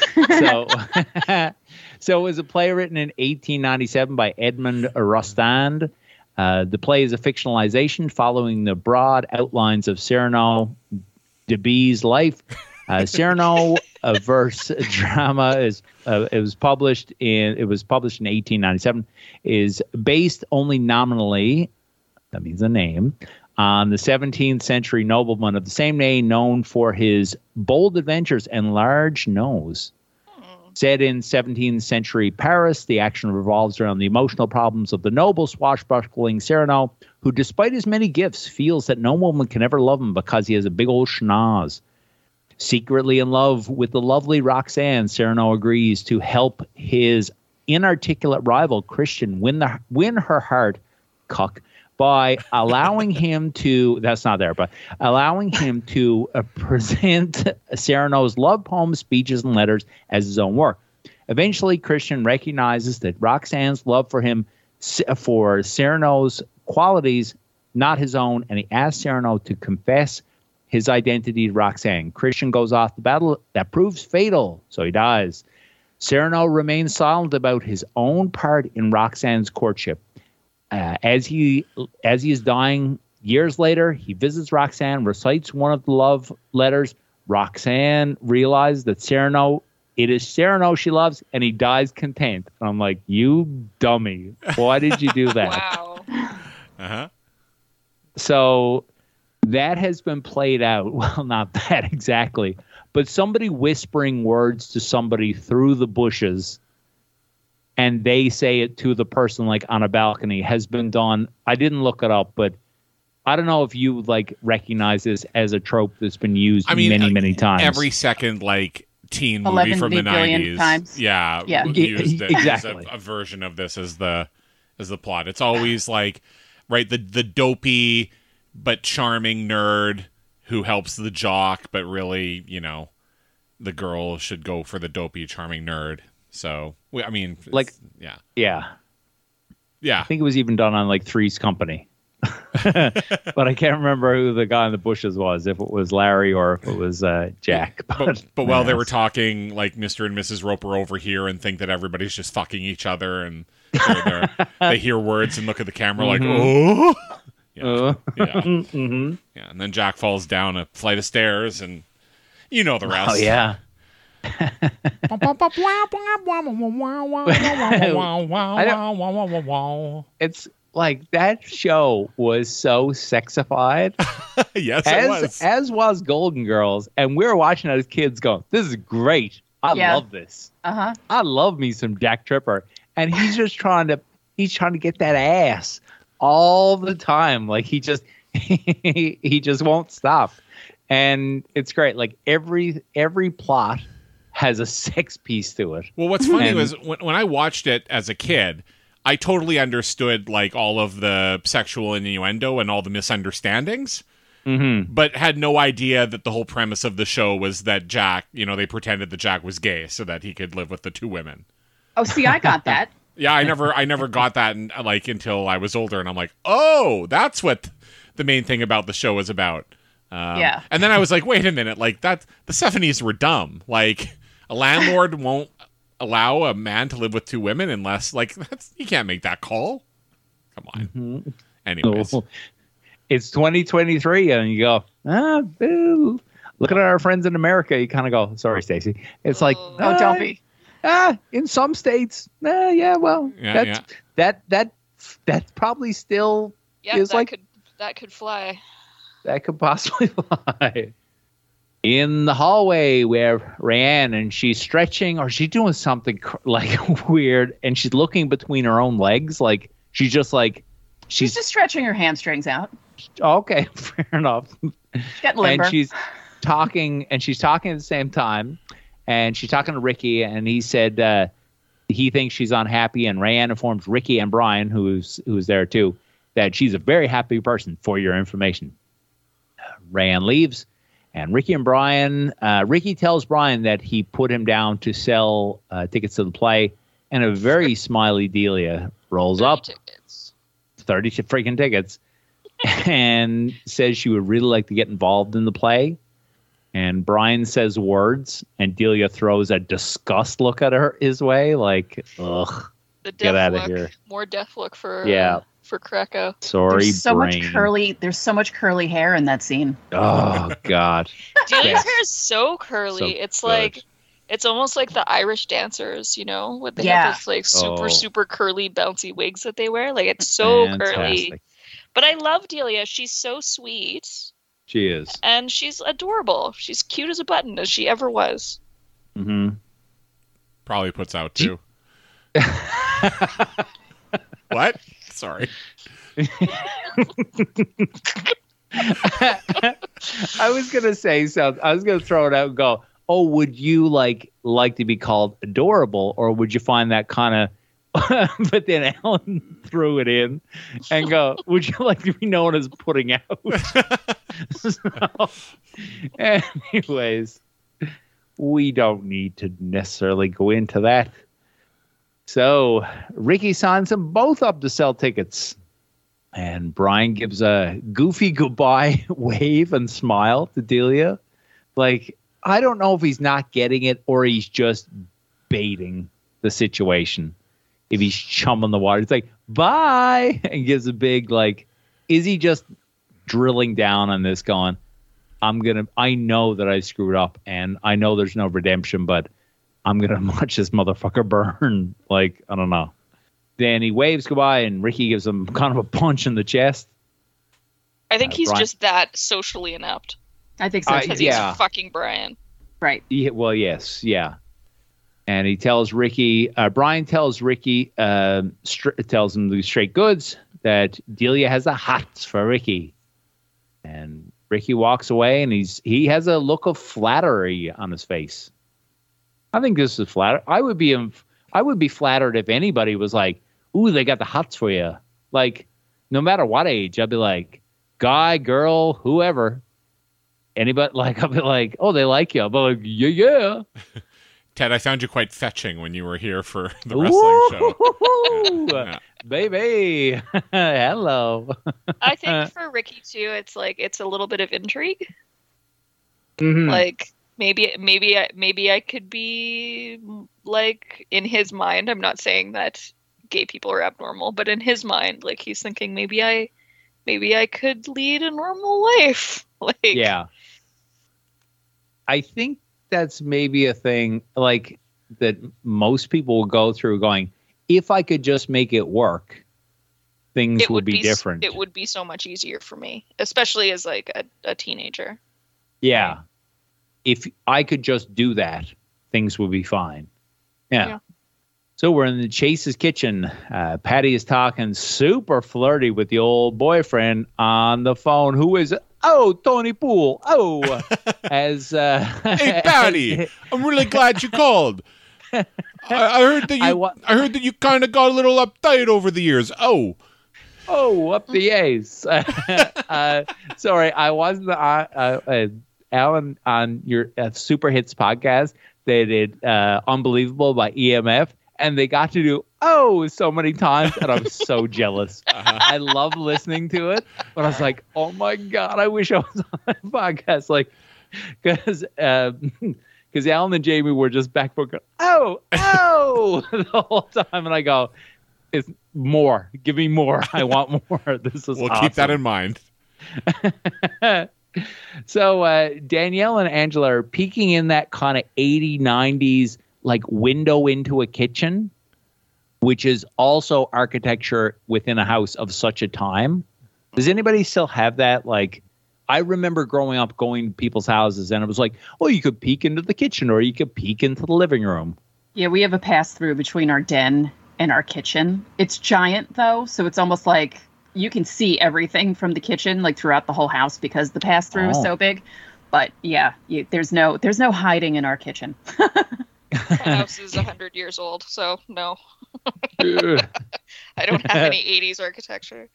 So it was a play written in 1897 by Edmond Rostand. The play is a fictionalization following the broad outlines of Cyrano de B's life. Cyrano, a verse drama, it was published in 1897. Is based only nominally, that means a name, on the 17th century nobleman of the same name, known for his bold adventures and large nose. Set in 17th century Paris, the action revolves around the emotional problems of the noble swashbuckling Cyrano, who, despite his many gifts, feels that no woman can ever love him because he has a big old schnoz. Secretly in love with the lovely Roxanne, Cyrano agrees to help his inarticulate rival Christian win her heart, by allowing him to present Cyrano's love poems, speeches, and letters as his own work. Eventually, Christian recognizes that Roxanne's love for him, for Cyrano's qualities, not his own, and he asks Cyrano to confess his identity to Roxanne. Christian goes off to battle. That proves fatal, so he dies. Cyrano remains silent about his own part in Roxanne's courtship. As he is dying years later, he visits Roxanne, recites one of the love letters. Roxanne realizes that it is Cyrano she loves, and he dies content. And I'm like, you dummy. Why did you do that? Wow. Uh-huh. So that has been played out. Well, not that exactly, but somebody whispering words to somebody through the bushes, and they say it to the person like on a balcony, has been done. I didn't look it up, but I don't know if you like recognize this as a trope that's been used many times. Every second teen movie from the 90s. Times. Yeah. Used it exactly. as a version of this as the plot. It's always like, right, the dopey but charming nerd who helps the jock, but really, the girl should go for the dopey charming nerd. So, I mean, yeah. I think it was even done on like Three's Company, but I can't remember who the guy in the bushes was. If it was Larry or if it was Jack. But while they were talking, like Mr. and Mrs. Roper over here and think that everybody's just fucking each other, and they hear words and look at the camera like, oh, yeah. Mm-hmm. Yeah. And then Jack falls down a flight of stairs, and you know the rest. Oh yeah. It's like that show was so sexified. Yes, it was. As was Golden Girls, and we were watching it as kids going, this is great. I love this. I love me some Jack Tripper. And he's just trying to get that ass all the time. Like he just he just won't stop. And it's great. Like every plot has a sex piece to it. Well, what's funny was when I watched it as a kid, I totally understood like all of the sexual innuendo and all the misunderstandings, but had no idea that the whole premise of the show was that Jack, they pretended that Jack was gay so that he could live with the two women. Oh, see, I got that. Yeah, I never got that until I was older, and I'm like, oh, that's what the main thing about the show is about. Yeah. And then I was like, wait a minute, like that the 70s were dumb. Like a landlord won't allow a man to live with two women unless you can't make that call. Come on. Anyways. It's 2023 and you go, boo. Look at our friends in America. You kind of go, sorry, Stacey. It's like, don't be. In some states, that's probably still is that could fly. That could possibly fly. In the hallway where Rayanne, and she's stretching or she's doing something weird, and she's looking between her own legs, like she's just stretching her hamstrings out. Okay, fair enough. Getting limber. And she's talking at the same time, and she's talking to Ricky, and he said he thinks she's unhappy, and Rayanne informs Ricky and Brian, who's there too, that she's a very happy person. For your information. Rayanne leaves, and Ricky tells Brian that he put him down to sell tickets to the play, and a very smiley Delia rolls up. 30 freaking tickets. And says she would really like to get involved in the play. And Brian says words, and Delia throws a disgust look at his way, like, ugh, get out of here. More death look for Krakow. Sorry, there's so brain. There's so much curly hair in that scene. Oh God. Delia's hair is so curly. So it's good. like it's almost like the Irish dancers, what they have this like super curly bouncy wigs that they wear. Like it's so curly. But I love Delia. She's so sweet. She is. And she's adorable. She's cute as a button, as she ever was. Mm-hmm. Probably puts out too. What? Sorry. I was gonna say something. I was gonna throw it out and go, oh, would you like to be called adorable, or would you find that kind of but then Alan threw it in and go, would you like to be known as putting out? So, anyways, we don't need to necessarily go into that. So Ricky signs them both up to sell tickets. And Brian gives a goofy goodbye wave and smile to Delia. Like, I don't know if he's not getting it or he's just baiting the situation. If he's chumming the water, it's like, bye, and gives a big, is he just drilling down on this going, I know that I screwed up and I know there's no redemption, but I'm going to watch this motherfucker burn. I don't know. Then he waves goodbye and Ricky gives him kind of a punch in the chest. I think he's just that socially inept. I think so, because he's fucking Brian. Right. Yeah, well, yes. Yeah. And he tells Ricky, Brian tells Ricky, tells him the straight goods that Delia has the hots for Ricky. And Ricky walks away and he has a look of flattery on his face. I think this is flatter. I would be flattered if anybody was like, ooh, they got the hots for you. No matter what age, I'd be like, guy, girl, whoever. Anybody, I'll be like, oh, they like you. I'll be like, yeah. Ted, I found you quite fetching when you were here for the wrestling show. Yeah. Baby. Hello. I think for Ricky, too, it's a little bit of intrigue. Mm-hmm. Maybe I could be in his mind. I'm not saying that gay people are abnormal, but in his mind, he's thinking maybe I could lead a normal life. Yeah. I think that's maybe a thing that most people will go through going, if I could just make it work, things would be different. It would be so much easier for me, especially as a teenager. Yeah. If I could just do that, things would be fine. Yeah. So we're in the Chase's kitchen. Patty is talking super flirty with the old boyfriend on the phone, who is, Tony Poole. Hey, Patty, I'm really glad you called. I heard that you kind of got a little uptight over the years. Up the A's. Sorry, I wasn't Alan on your Super Hits podcast. They did Unbelievable by EMF, and they got to do so many times, and I'm so jealous. I love listening to it, but I was like, oh my God, I wish I was on that podcast. Like, because Alan and Jamie were just back going, the whole time, and I go, it's more. Give me more. I want more. This is We'll awesome. keep that in mind. So Danielle and Angela are peeking in that kind of 80s, 90s like window into a kitchen, which is also architecture within a house of such a time. Does anybody still have that? Like, I remember growing up going to people's houses and it was like, oh, you could peek into the kitchen or you could peek into the living room. Yeah, we have a pass-through between our den and our kitchen. It's giant, though, so it's almost like you can see everything from the kitchen, like throughout the whole house, because the pass-through is so big. But yeah, there's no hiding in our kitchen. My house is 100 years old, so no. I don't have any 80s architecture.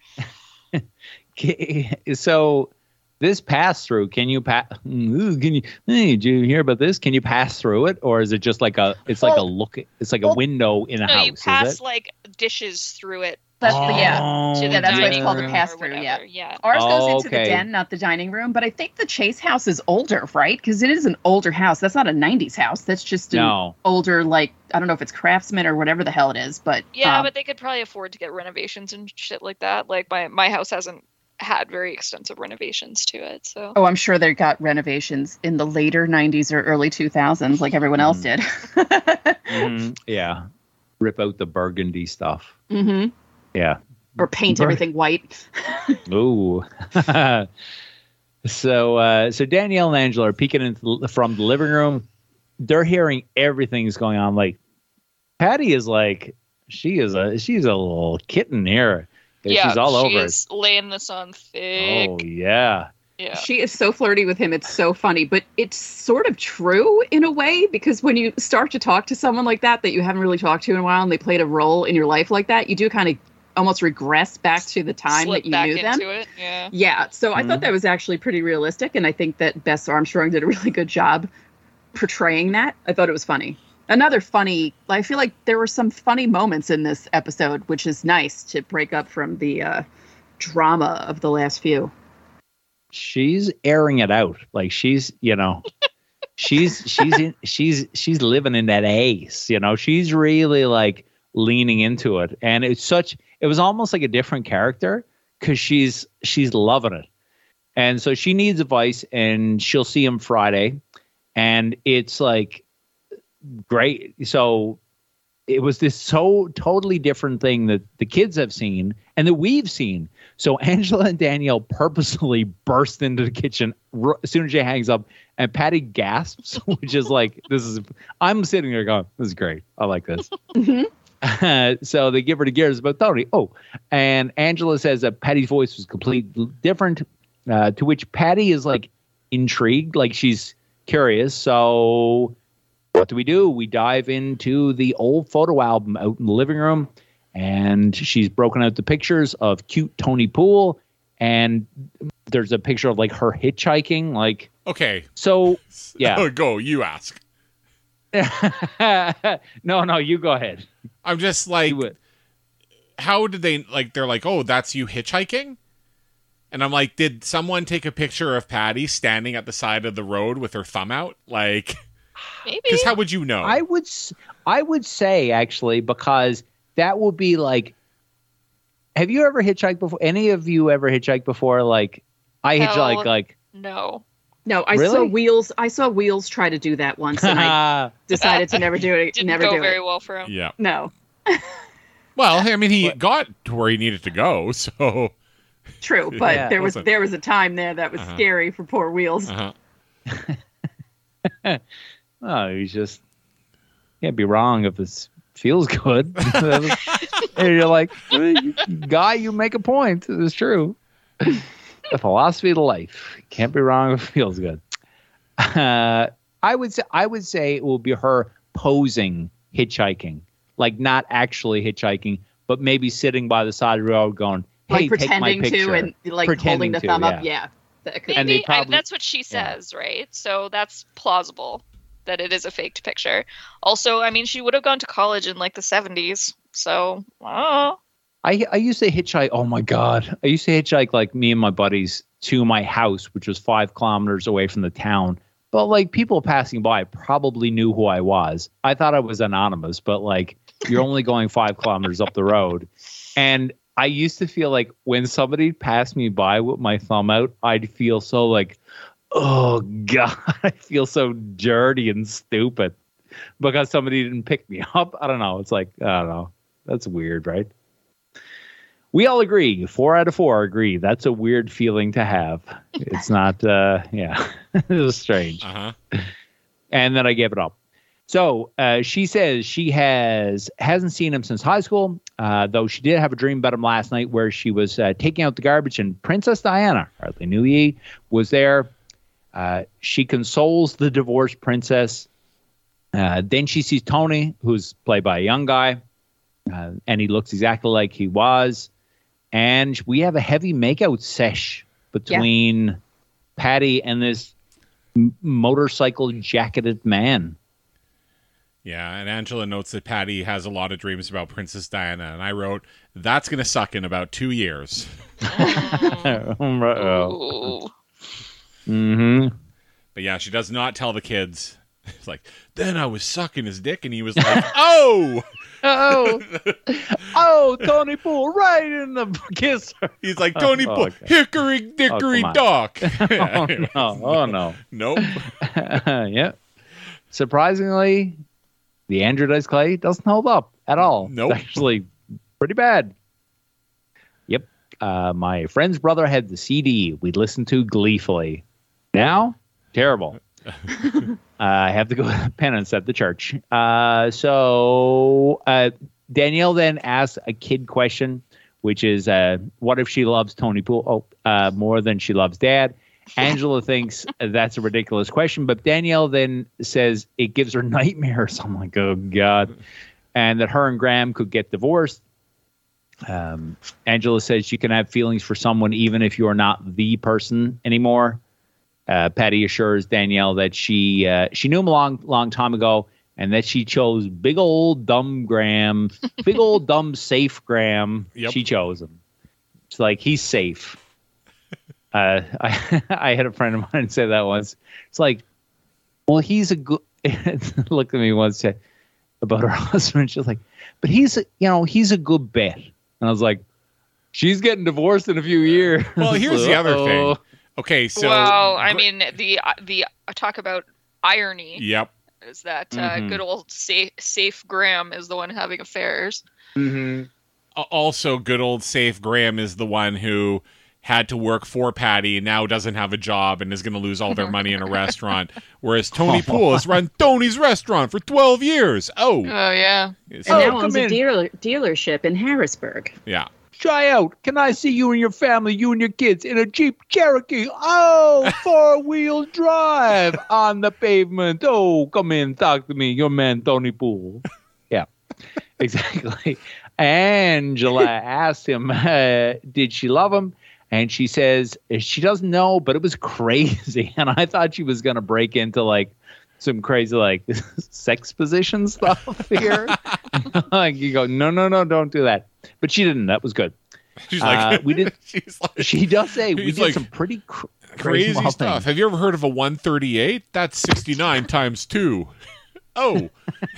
So this pass-through, did you hear about this? Can you pass through it, or is it just like a window in a house? You pass like dishes through it. That's that's that's what what's called a pass-through. Yeah. Ours goes into the den, not the dining room. But I think the Chase house is older, right? Because it is an older house. That's not a 90s house. That's just an older, like, I don't know if it's Craftsman or whatever the hell it is. But yeah, but they could probably afford to get renovations and shit like that. Like my house hasn't had very extensive renovations to it. So I'm sure they got renovations in the later 90s or early 2000s, like everyone else did. Yeah, rip out the burgundy stuff. Mm-hmm. Yeah. Or paint everything white. Ooh. So Danielle and Angela are peeking from the living room. They're hearing everything's going on. Like, Patty is like, she's a little kitten here. She's all over it. She's laying this on thick. Oh, yeah. Yeah. She is so flirty with him. It's so funny, but it's sort of true in a way, because when you start to talk to someone like that you haven't really talked to in a while, and they played a role in your life like that, you do kind of almost regress back to the time that you knew them. Yeah. So I thought that was actually pretty realistic, and I think that Bess Armstrong did a really good job portraying that. I thought it was funny. Another funny, I feel like there were some funny moments in this episode, which is nice to break up from the drama of the last few. She's airing it out. Like, she's she's living in that ace, she's really like leaning into it. And it was almost like a different character, because she's loving it. And so she needs advice, and she'll see him Friday, and it's like great. So it was this so totally different thing that the kids have seen and that we've seen. So Angela and Danielle purposely burst into the kitchen as soon as she hangs up, and Patty gasps, which is like, I'm sitting there going, this is great. I like this. Mm-hmm. So they give her the gears about Tony. And Angela says that Patty's voice was completely different, to which Patty is like intrigued, like she's curious. So what do? We dive into the old photo album out in the living room, and she's broken out the pictures of cute Tony Poole, and there's a picture of like her hitchhiking. Like, okay, so yeah, go. You ask. No, you go ahead. I'm just like, how did they like? They're like, oh, that's you hitchhiking, and I'm like, did someone take a picture of Patty standing at the side of the road with her thumb out, like? Maybe. Because how would you know? I would say, actually, because that would be like, have you ever hitchhiked before? Any of you ever hitchhiked before? Like, I hitchhiked like. No, I saw Wheels try to do that once, and I decided to never do it. Didn't go very well for him. Yeah. No. Well, I mean, he got to where he needed to go, so. True, but there was a time there that was scary for poor Wheels. Oh, he's just can't be wrong if his feels good. And you're like, guy, you make a point. It's true. The philosophy of life. Can't be wrong if it feels good. I would say it will be her posing hitchhiking, like not actually hitchhiking, but maybe sitting by the side of the road going, hey, like take my pretending picture. to and like Pretending holding the to, thumb yeah. up. Yeah. That could- And they Maybe probably- that's what she says, right? So that's plausible that it is a faked picture. Also, I mean, she would have gone to college in like the 70s. So, I used to hitchhike. Oh my God. I used to hitchhike like me and my buddies to my house, which was 5 kilometers away from the town. But like people passing by probably knew who I was. I thought I was anonymous, but like you're only going 5 kilometers up the road. And I used to feel like when somebody passed me by with my thumb out, I'd feel so like, oh God, I feel so dirty and stupid because somebody didn't pick me up. I don't know. It's like, I don't know. That's weird, right? We all agree. 4 out of 4 agree. That's a weird feeling to have. It's not, yeah, it was strange. Uh-huh. And then I gave it up. So she says she hasn't seen him since high school, though she did have a dream about him last night where she was taking out the garbage and Princess Diana, hardly knew ye, was there. She consoles the divorced princess. Then she sees Tony, who's played by a young guy, and he looks exactly like he was. And we have a heavy makeout sesh between Patty and this motorcycle jacketed man. Yeah, and Angela notes that Patty has a lot of dreams about Princess Diana, and I wrote, that's going to suck in about 2 years. ooh. Mm-hmm. But yeah, she does not tell the kids. It's like, then I was sucking his dick, and he was like, oh! Oh, Tony Pool, right in the kisser. He's like, Tony Pool, okay. hickory dickory come on. dock. Oh no. Nope. Yeah. Surprisingly, the Andrew Dice Clay doesn't hold up at all. Nope. It's actually pretty bad. Yep. My friend's brother had the CD we'd listen to gleefully. Now, terrible. I have to go to penance at the church. So Danielle then asks a kid question, which is, what if she loves Tony Pool more than she loves Dad? Angela thinks that's a ridiculous question, but Danielle then says it gives her nightmares. I'm like, oh, God. And that her and Graham could get divorced. Angela says you can have feelings for someone even if you are not the person anymore. Patty assures Danielle that she knew him a long time ago and that she chose big old dumb Graham, big old dumb safe Graham. Yep. She chose him. It's like, he's safe. I had a friend of mine say that once. It's like, well, he's a good. Looked at me once about her husband. She's like, but he's a good bet. And I was like, she's getting divorced in a few years. Well, here's the other thing. Okay, so well, I mean, the talk about irony Yep. is that good old safe Graham is the one having affairs. Mm-hmm. Also, good old safe Graham is the one who had to work for Patty and now doesn't have a job and is going to lose all their money in a restaurant. Whereas Tony Pool has run Tony's restaurant for 12 years. Oh, yeah. And So- now owns come a in. dealership in Harrisburg. yeah. Try out. Can I see you and your family, you and your kids, in a Jeep Cherokee? Oh, 4-wheel drive on the pavement. Oh, come in, talk to me. Your man, Tony Pool. Yeah, exactly. Angela asked him, did she love him? And she says she doesn't know, but it was crazy. And I thought she was going to break into like some crazy like sex position stuff here. Like you go, no, don't do that. But she didn't. That was good. She's like, we did. she's like, She does say we He's did like, some pretty crazy small stuff. things. Have you ever heard of a 138? That's 69 times 2. Oh.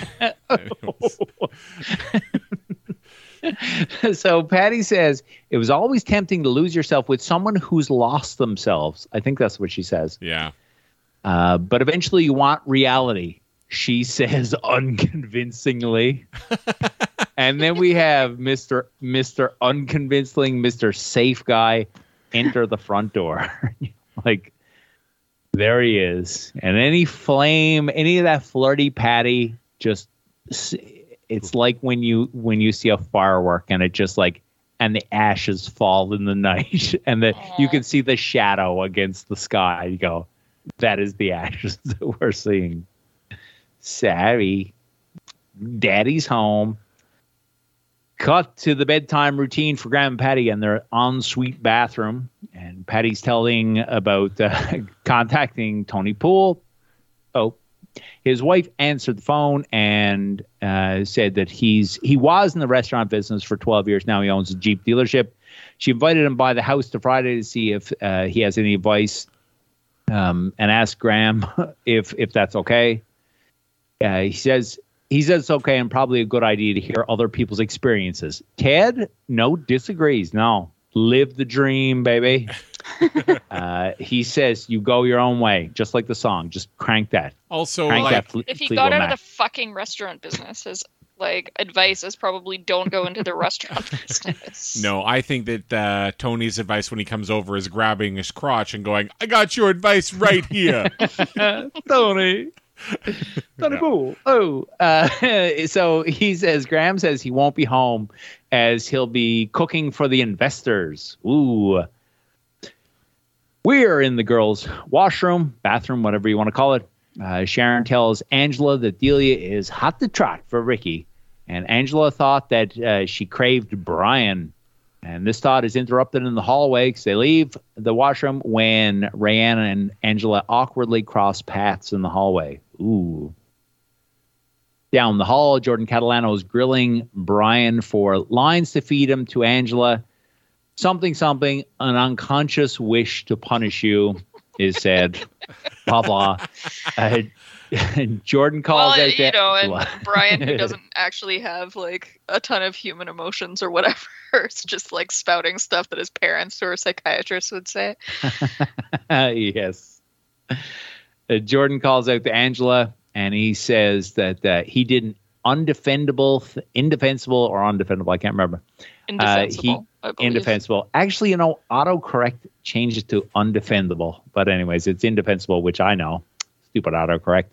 So Patty says it was always tempting to lose yourself with someone who's lost themselves. I think that's what she says. Yeah. But eventually you want reality, she says unconvincingly. And then we have Mr. Unconvincing, Mr. Safe Guy enter the front door. Like, there he is. And any of that flirty Patty, just It's like when you see a firework and it just like, and the ashes fall in the night and you can see the shadow against the sky. You go, that is the ashes that we're seeing. Sorry. Daddy's home. Cut to the bedtime routine for Graham and Patty and their ensuite bathroom. And Patty's telling about contacting Tony Poole. Oh, his wife answered the phone and said that he was in the restaurant business for 12 years. Now he owns a Jeep dealership. She invited him by the house to Friday to see if he has any advice and asked Graham if that's okay. He says it's okay and probably a good idea to hear other people's experiences. Ted, no, disagrees. No, live the dream, baby. He says you go your own way, just like the song. Just crank that. Also, if he got out of the fucking restaurant business, his advice is probably don't go into the restaurant business. No, I think that Tony's advice when he comes over is grabbing his crotch and going, "I got your advice right here, Tony." Tony Poole. Oh, so he says Graham says he won't be home as he'll be cooking for the investors. Ooh. We're in the girls' washroom, bathroom, whatever you want to call it. Sharon tells Angela that Delia is hot to trot for Ricky. And Angela thought that she craved Brian. And this thought is interrupted in the hallway because they leave the washroom when Rayanne and Angela awkwardly cross paths in the hallway. Ooh. Down the hall, Jordan Catalano is grilling Brian for lines to feed him to Angela. Something, an unconscious wish to punish you is said. Blah, blah. Jordan calls out and Brian, who doesn't actually have a ton of human emotions or whatever, it's just spouting stuff that his parents or a psychiatrist would say. Yes. Jordan calls out to Angela and he says that he did an indefensible or undefendable, I can't remember. Indefensible. Indefensible. Actually, autocorrect changed it to undefendable. But anyways, it's indefensible, which I know. Stupid autocorrect.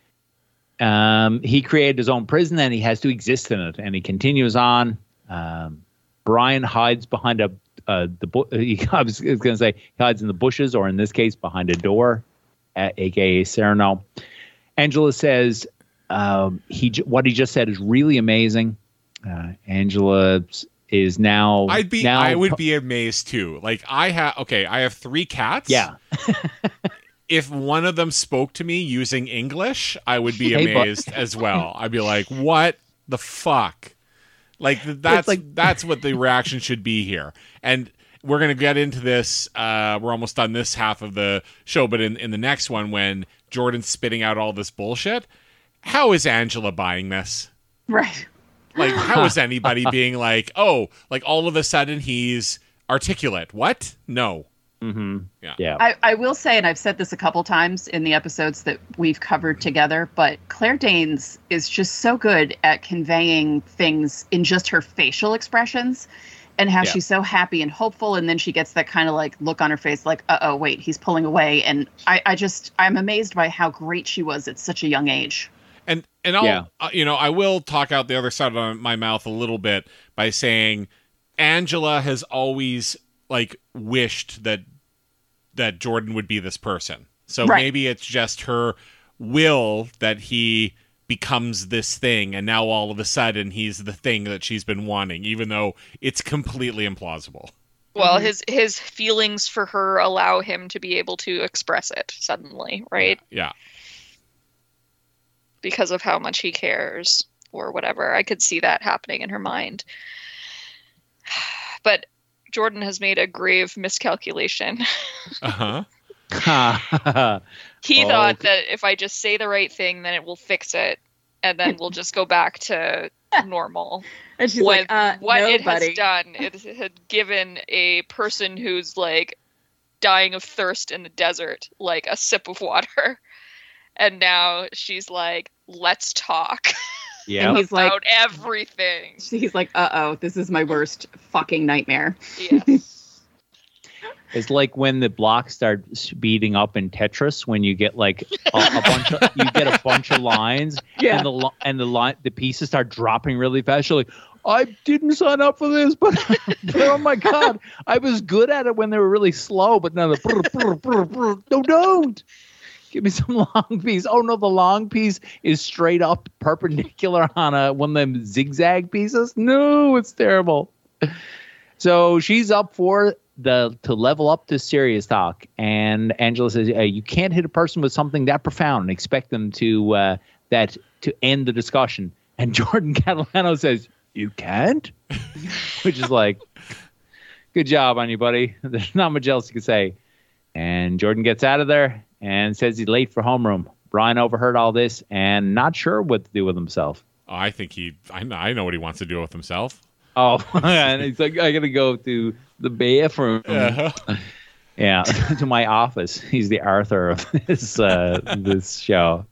He created his own prison and he has to exist in it. And he continues on. Brian hides behind I was going to say he hides in the bushes, or in this case, behind a door, aka Sereno. Angela says what he just said is really amazing. Angela is now. I would be amazed too. I have 3 cats. Yeah. If one of them spoke to me using English, I would be amazed as well. I'd be like, "What the fuck?" That's what the reaction should be here. And we're gonna get into this. We're almost done this half of the show, but in the next one, when Jordan's spitting out all this bullshit, how is Angela buying this? Right. How is anybody being all of a sudden he's articulate? What? No. Mm-hmm. Yeah. I will say, and I've said this a couple times in the episodes that we've covered together, but Claire Danes is just so good at conveying things in just her facial expressions and how she's so happy and hopeful. And then she gets that kind of look on her face, uh-oh, wait, he's pulling away. And I'm amazed by how great she was at such a young age. And I will talk out the other side of my mouth a little bit by saying Angela has always wished that Jordan would be this person. So maybe it's just her will that he becomes this thing, and now all of a sudden he's the thing that she's been wanting, even though it's completely implausible. Well, his feelings for her allow him to be able to express it suddenly, right? Yeah. Because of how much he cares or whatever. I could see that happening in her mind. But Jordan has made a grave miscalculation. Uh-huh. He thought that if I just say the right thing, then it will fix it. And then we'll just go back to normal. And she's what no, it buddy. has done, it had given a person who's dying of thirst in the desert, a sip of water. And now she's let's talk. Yeah. And he's about everything. He's uh-oh, this is my worst fucking nightmare. Yes. It's like when the blocks start speeding up in Tetris, when you get like a bunch of lines, and the pieces start dropping really fast. You're like, I didn't sign up for this, but oh my god, I was good at it when they were really slow, but now the no, don't give me some long piece. Oh no, the long piece is straight up perpendicular on one of them zigzag pieces. No, it's terrible. So she's up for to level up to serious talk, and Angela says, "You can't hit a person with something that profound and expect them to end the discussion." And Jordan Catalano says, "You can't," which is like, "Good job on you, buddy." There's not much else you can say. And Jordan gets out of there and says he's late for homeroom. Brian overheard all this and not sure what to do with himself. Oh, I think I know what he wants to do with himself. Oh, and he's like, I gotta go to the bathroom. Yeah, to my office. He's the Arthur of this show.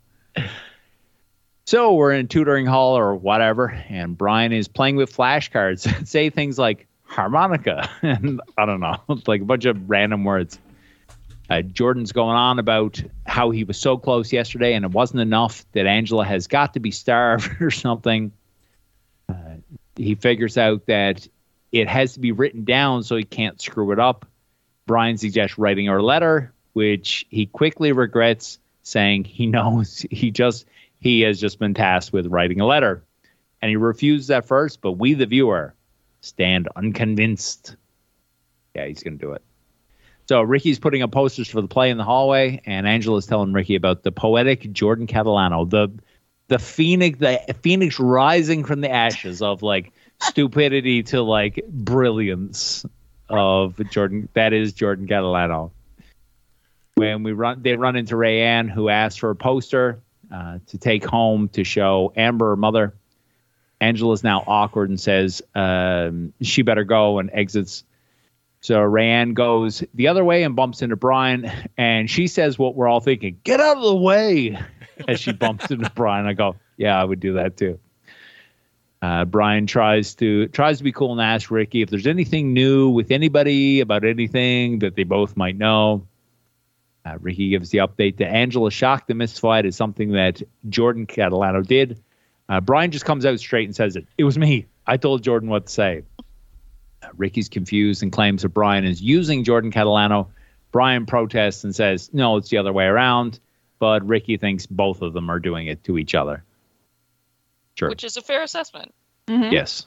So we're in tutoring hall or whatever, and Brian is playing with flashcards that say things like harmonica, and I don't know, like a bunch of random words. Jordan's going on about how he was so close yesterday, and it wasn't enough, that Angela has got to be starved or something. He figures out that it has to be written down so he can't screw it up. Brian suggests writing her a letter, which he quickly regrets, saying he knows he has just been tasked with writing a letter. And he refuses at first, but we, the viewer, stand unconvinced. Yeah, he's going to do it. So Ricky's putting up posters for the play in the hallway, and Angela's telling Ricky about the poetic Jordan Catalano, the phoenix rising from the ashes of like stupidity to like brilliance of Jordan. That is Jordan Catalano. When they run into Rayanne, who asks for a poster to take home to show Amber, her mother. Angela's now awkward and says she better go, and exits. So Rayanne goes the other way and bumps into Brian, and she says what we're all thinking: "Get out of the way!" As she bumps into Brian. I go, "Yeah, I would do that too." Brian tries to be cool and ask Ricky if there's anything new with anybody about anything that they both might know. Ricky gives the update that Angela shocked and mystified is something that Jordan Catalano did. Brian just comes out straight and says it was me. I told Jordan what to say. Ricky's confused and claims that Brian is using Jordan Catalano. Brian protests and says, no, it's the other way around. But Ricky thinks both of them are doing it to each other. Sure. Which is a fair assessment. Mm-hmm. Yes.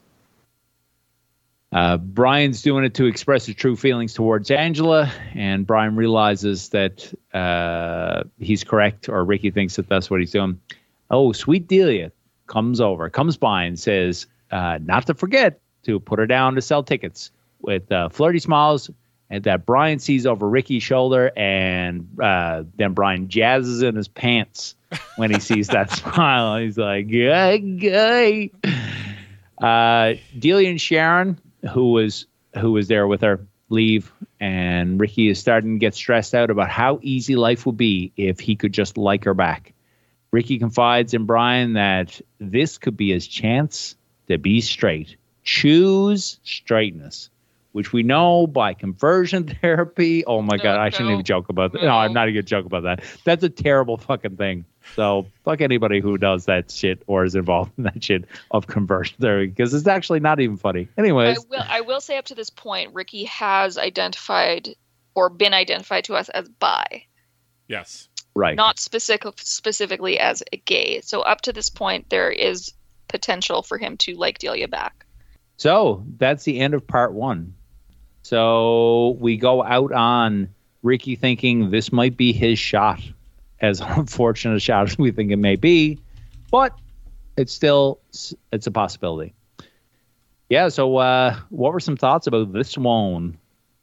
Brian's doing it to express his true feelings towards Angela, and Brian realizes that he's correct, or Ricky thinks that that's what he's doing. Oh, sweet Delia comes by and says, not to forget to put her down to sell tickets, with flirty smiles, and that Brian sees over Ricky's shoulder, and then Brian jazzes in his pants when he sees that smile. He's like, "Yay!" Delia and Sharon, who was there with her, leave, and Ricky is starting to get stressed out about how easy life would be if he could just like her back. Ricky confides in Brian that this could be his chance to be straight. Choose straightness, which we know by conversion therapy. Oh my God, I shouldn't even joke about that. No, I'm not even going to joke about that. That's a terrible fucking thing. So fuck anybody who does that shit or is involved in that shit of conversion therapy, because it's actually not even funny. Anyways. I will say up to this point, Ricky has identified or been identified to us as bi. Yes. Right. Not specifically as a gay. So up to this point, there is potential for him to like Delia back. So that's the end of part 1. So we go out on Ricky thinking this might be his shot, as unfortunate a shot as we think it may be, but it's a possibility. Yeah. So what were some thoughts about this one?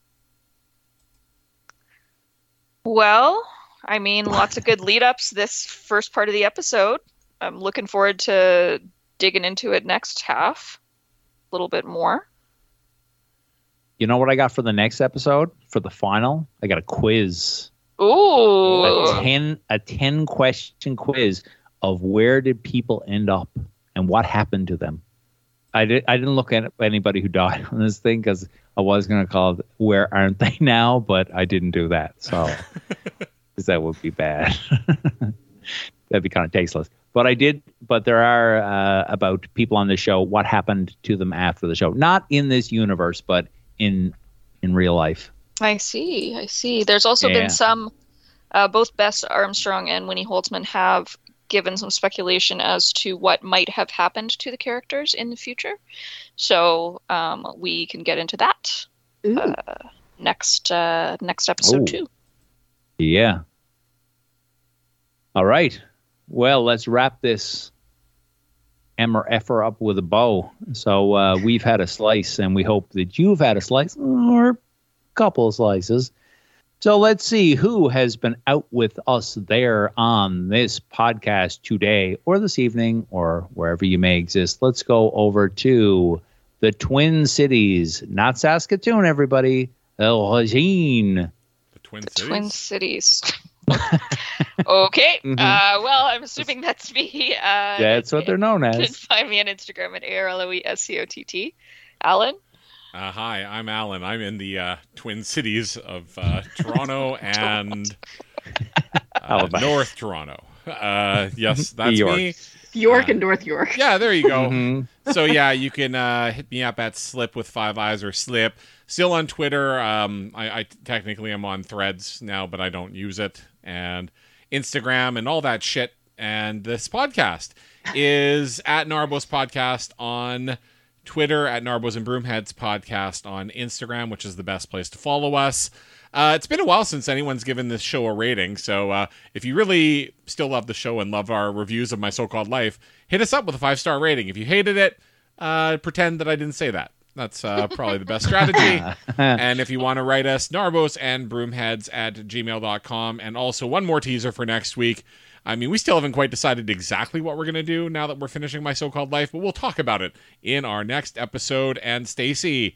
Well, I mean, lots of good lead ups this first part of the episode. I'm looking forward to digging into it next half a little bit more. You know what I got for the next episode? For the final, I got a quiz. Ooh. A 10 question quiz of where did people end up and what happened to them. I didn't look at anybody who died on this thing because I was going to call it Where Aren't They Now, but I didn't do that. So, because that would be bad. That'd be kind of tasteless. But I did. But there are about people on the show, what happened to them after the show. Not in this universe, but in real life. I see. There's also been some, both Bess Armstrong and Winnie Holtzman have given some speculation as to what might have happened to the characters in the future. So we can get into that next episode too. Yeah. All right. Well, let's wrap this Emmer effer up with a bow. So we've had a slice, and we hope that you've had a slice or a couple of slices. So let's see who has been out with us there on this podcast today or this evening or wherever you may exist. Let's go over to the Twin Cities, not Saskatoon, everybody. El Hajin. The Twin Cities. Okay. Well, I'm assuming that's me. That's what they're known as. You can find me on Instagram at ARLOESCOTT. Alan? Hi, I'm Alan. I'm in the Twin Cities of Toronto and North Toronto. Yes, that's me. York and North York. Yeah, there you go. Mm-hmm. So yeah, you can hit me up at Slip with 5 eyes or Slip. Still on Twitter. I technically am on Threads now, but I don't use it. And Instagram and all that shit. And this podcast is at Narbos Podcast on Twitter, at Narbos and Broomheads Podcast on Instagram, which is the best place to follow us. It's been a while since anyone's given this show a rating, so if you really still love the show and love our reviews of My So-Called Life, hit us up with a 5-star rating. If you hated it, pretend that I didn't say that. That's probably the best strategy. And if you want to write us, Narbos and Broomheads at gmail.com. And also one more teaser for next week. I mean, we still haven't quite decided exactly what we're going to do now that we're finishing My So-Called Life, but we'll talk about it in our next episode. And Stacy.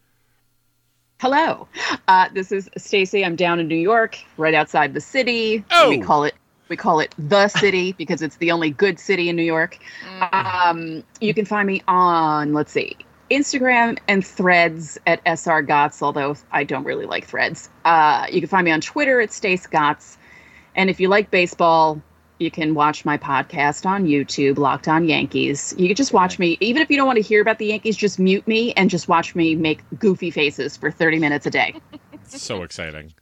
Hello. This is Stacy. I'm down in New York, right outside the city. Oh. We call it the city because it's the only good city in New York. You can find me on, let's see, Instagram and Threads at SRGots, although I don't really like Threads. You can find me on Twitter at StaceGots. And if you like baseball, you can watch my podcast on YouTube, Locked On Yankees. You can just watch me. Even if you don't want to hear about the Yankees, just mute me and just watch me make goofy faces for 30 minutes a day. So exciting.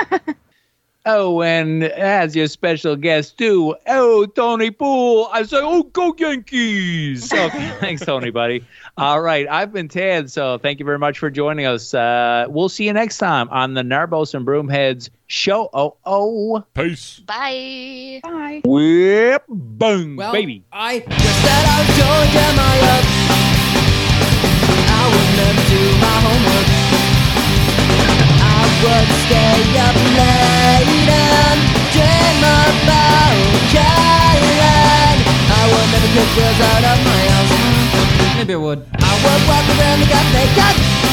Oh, and as your special guest, too, Tony Poole. I say, go Yankees. Okay, thanks, Tony, buddy. All right, I've been Ted, so thank you very much for joining us. We'll see you next time on the Narbos and Broomheads show. Peace. Bye. Bye. Whip, boom, Well, baby. I just said I was going to my luck. I would never do my homework. I would stay up late and dream about Caroline. I would never take girls out of my house. Maybe I would. I would walk around the cafe cat.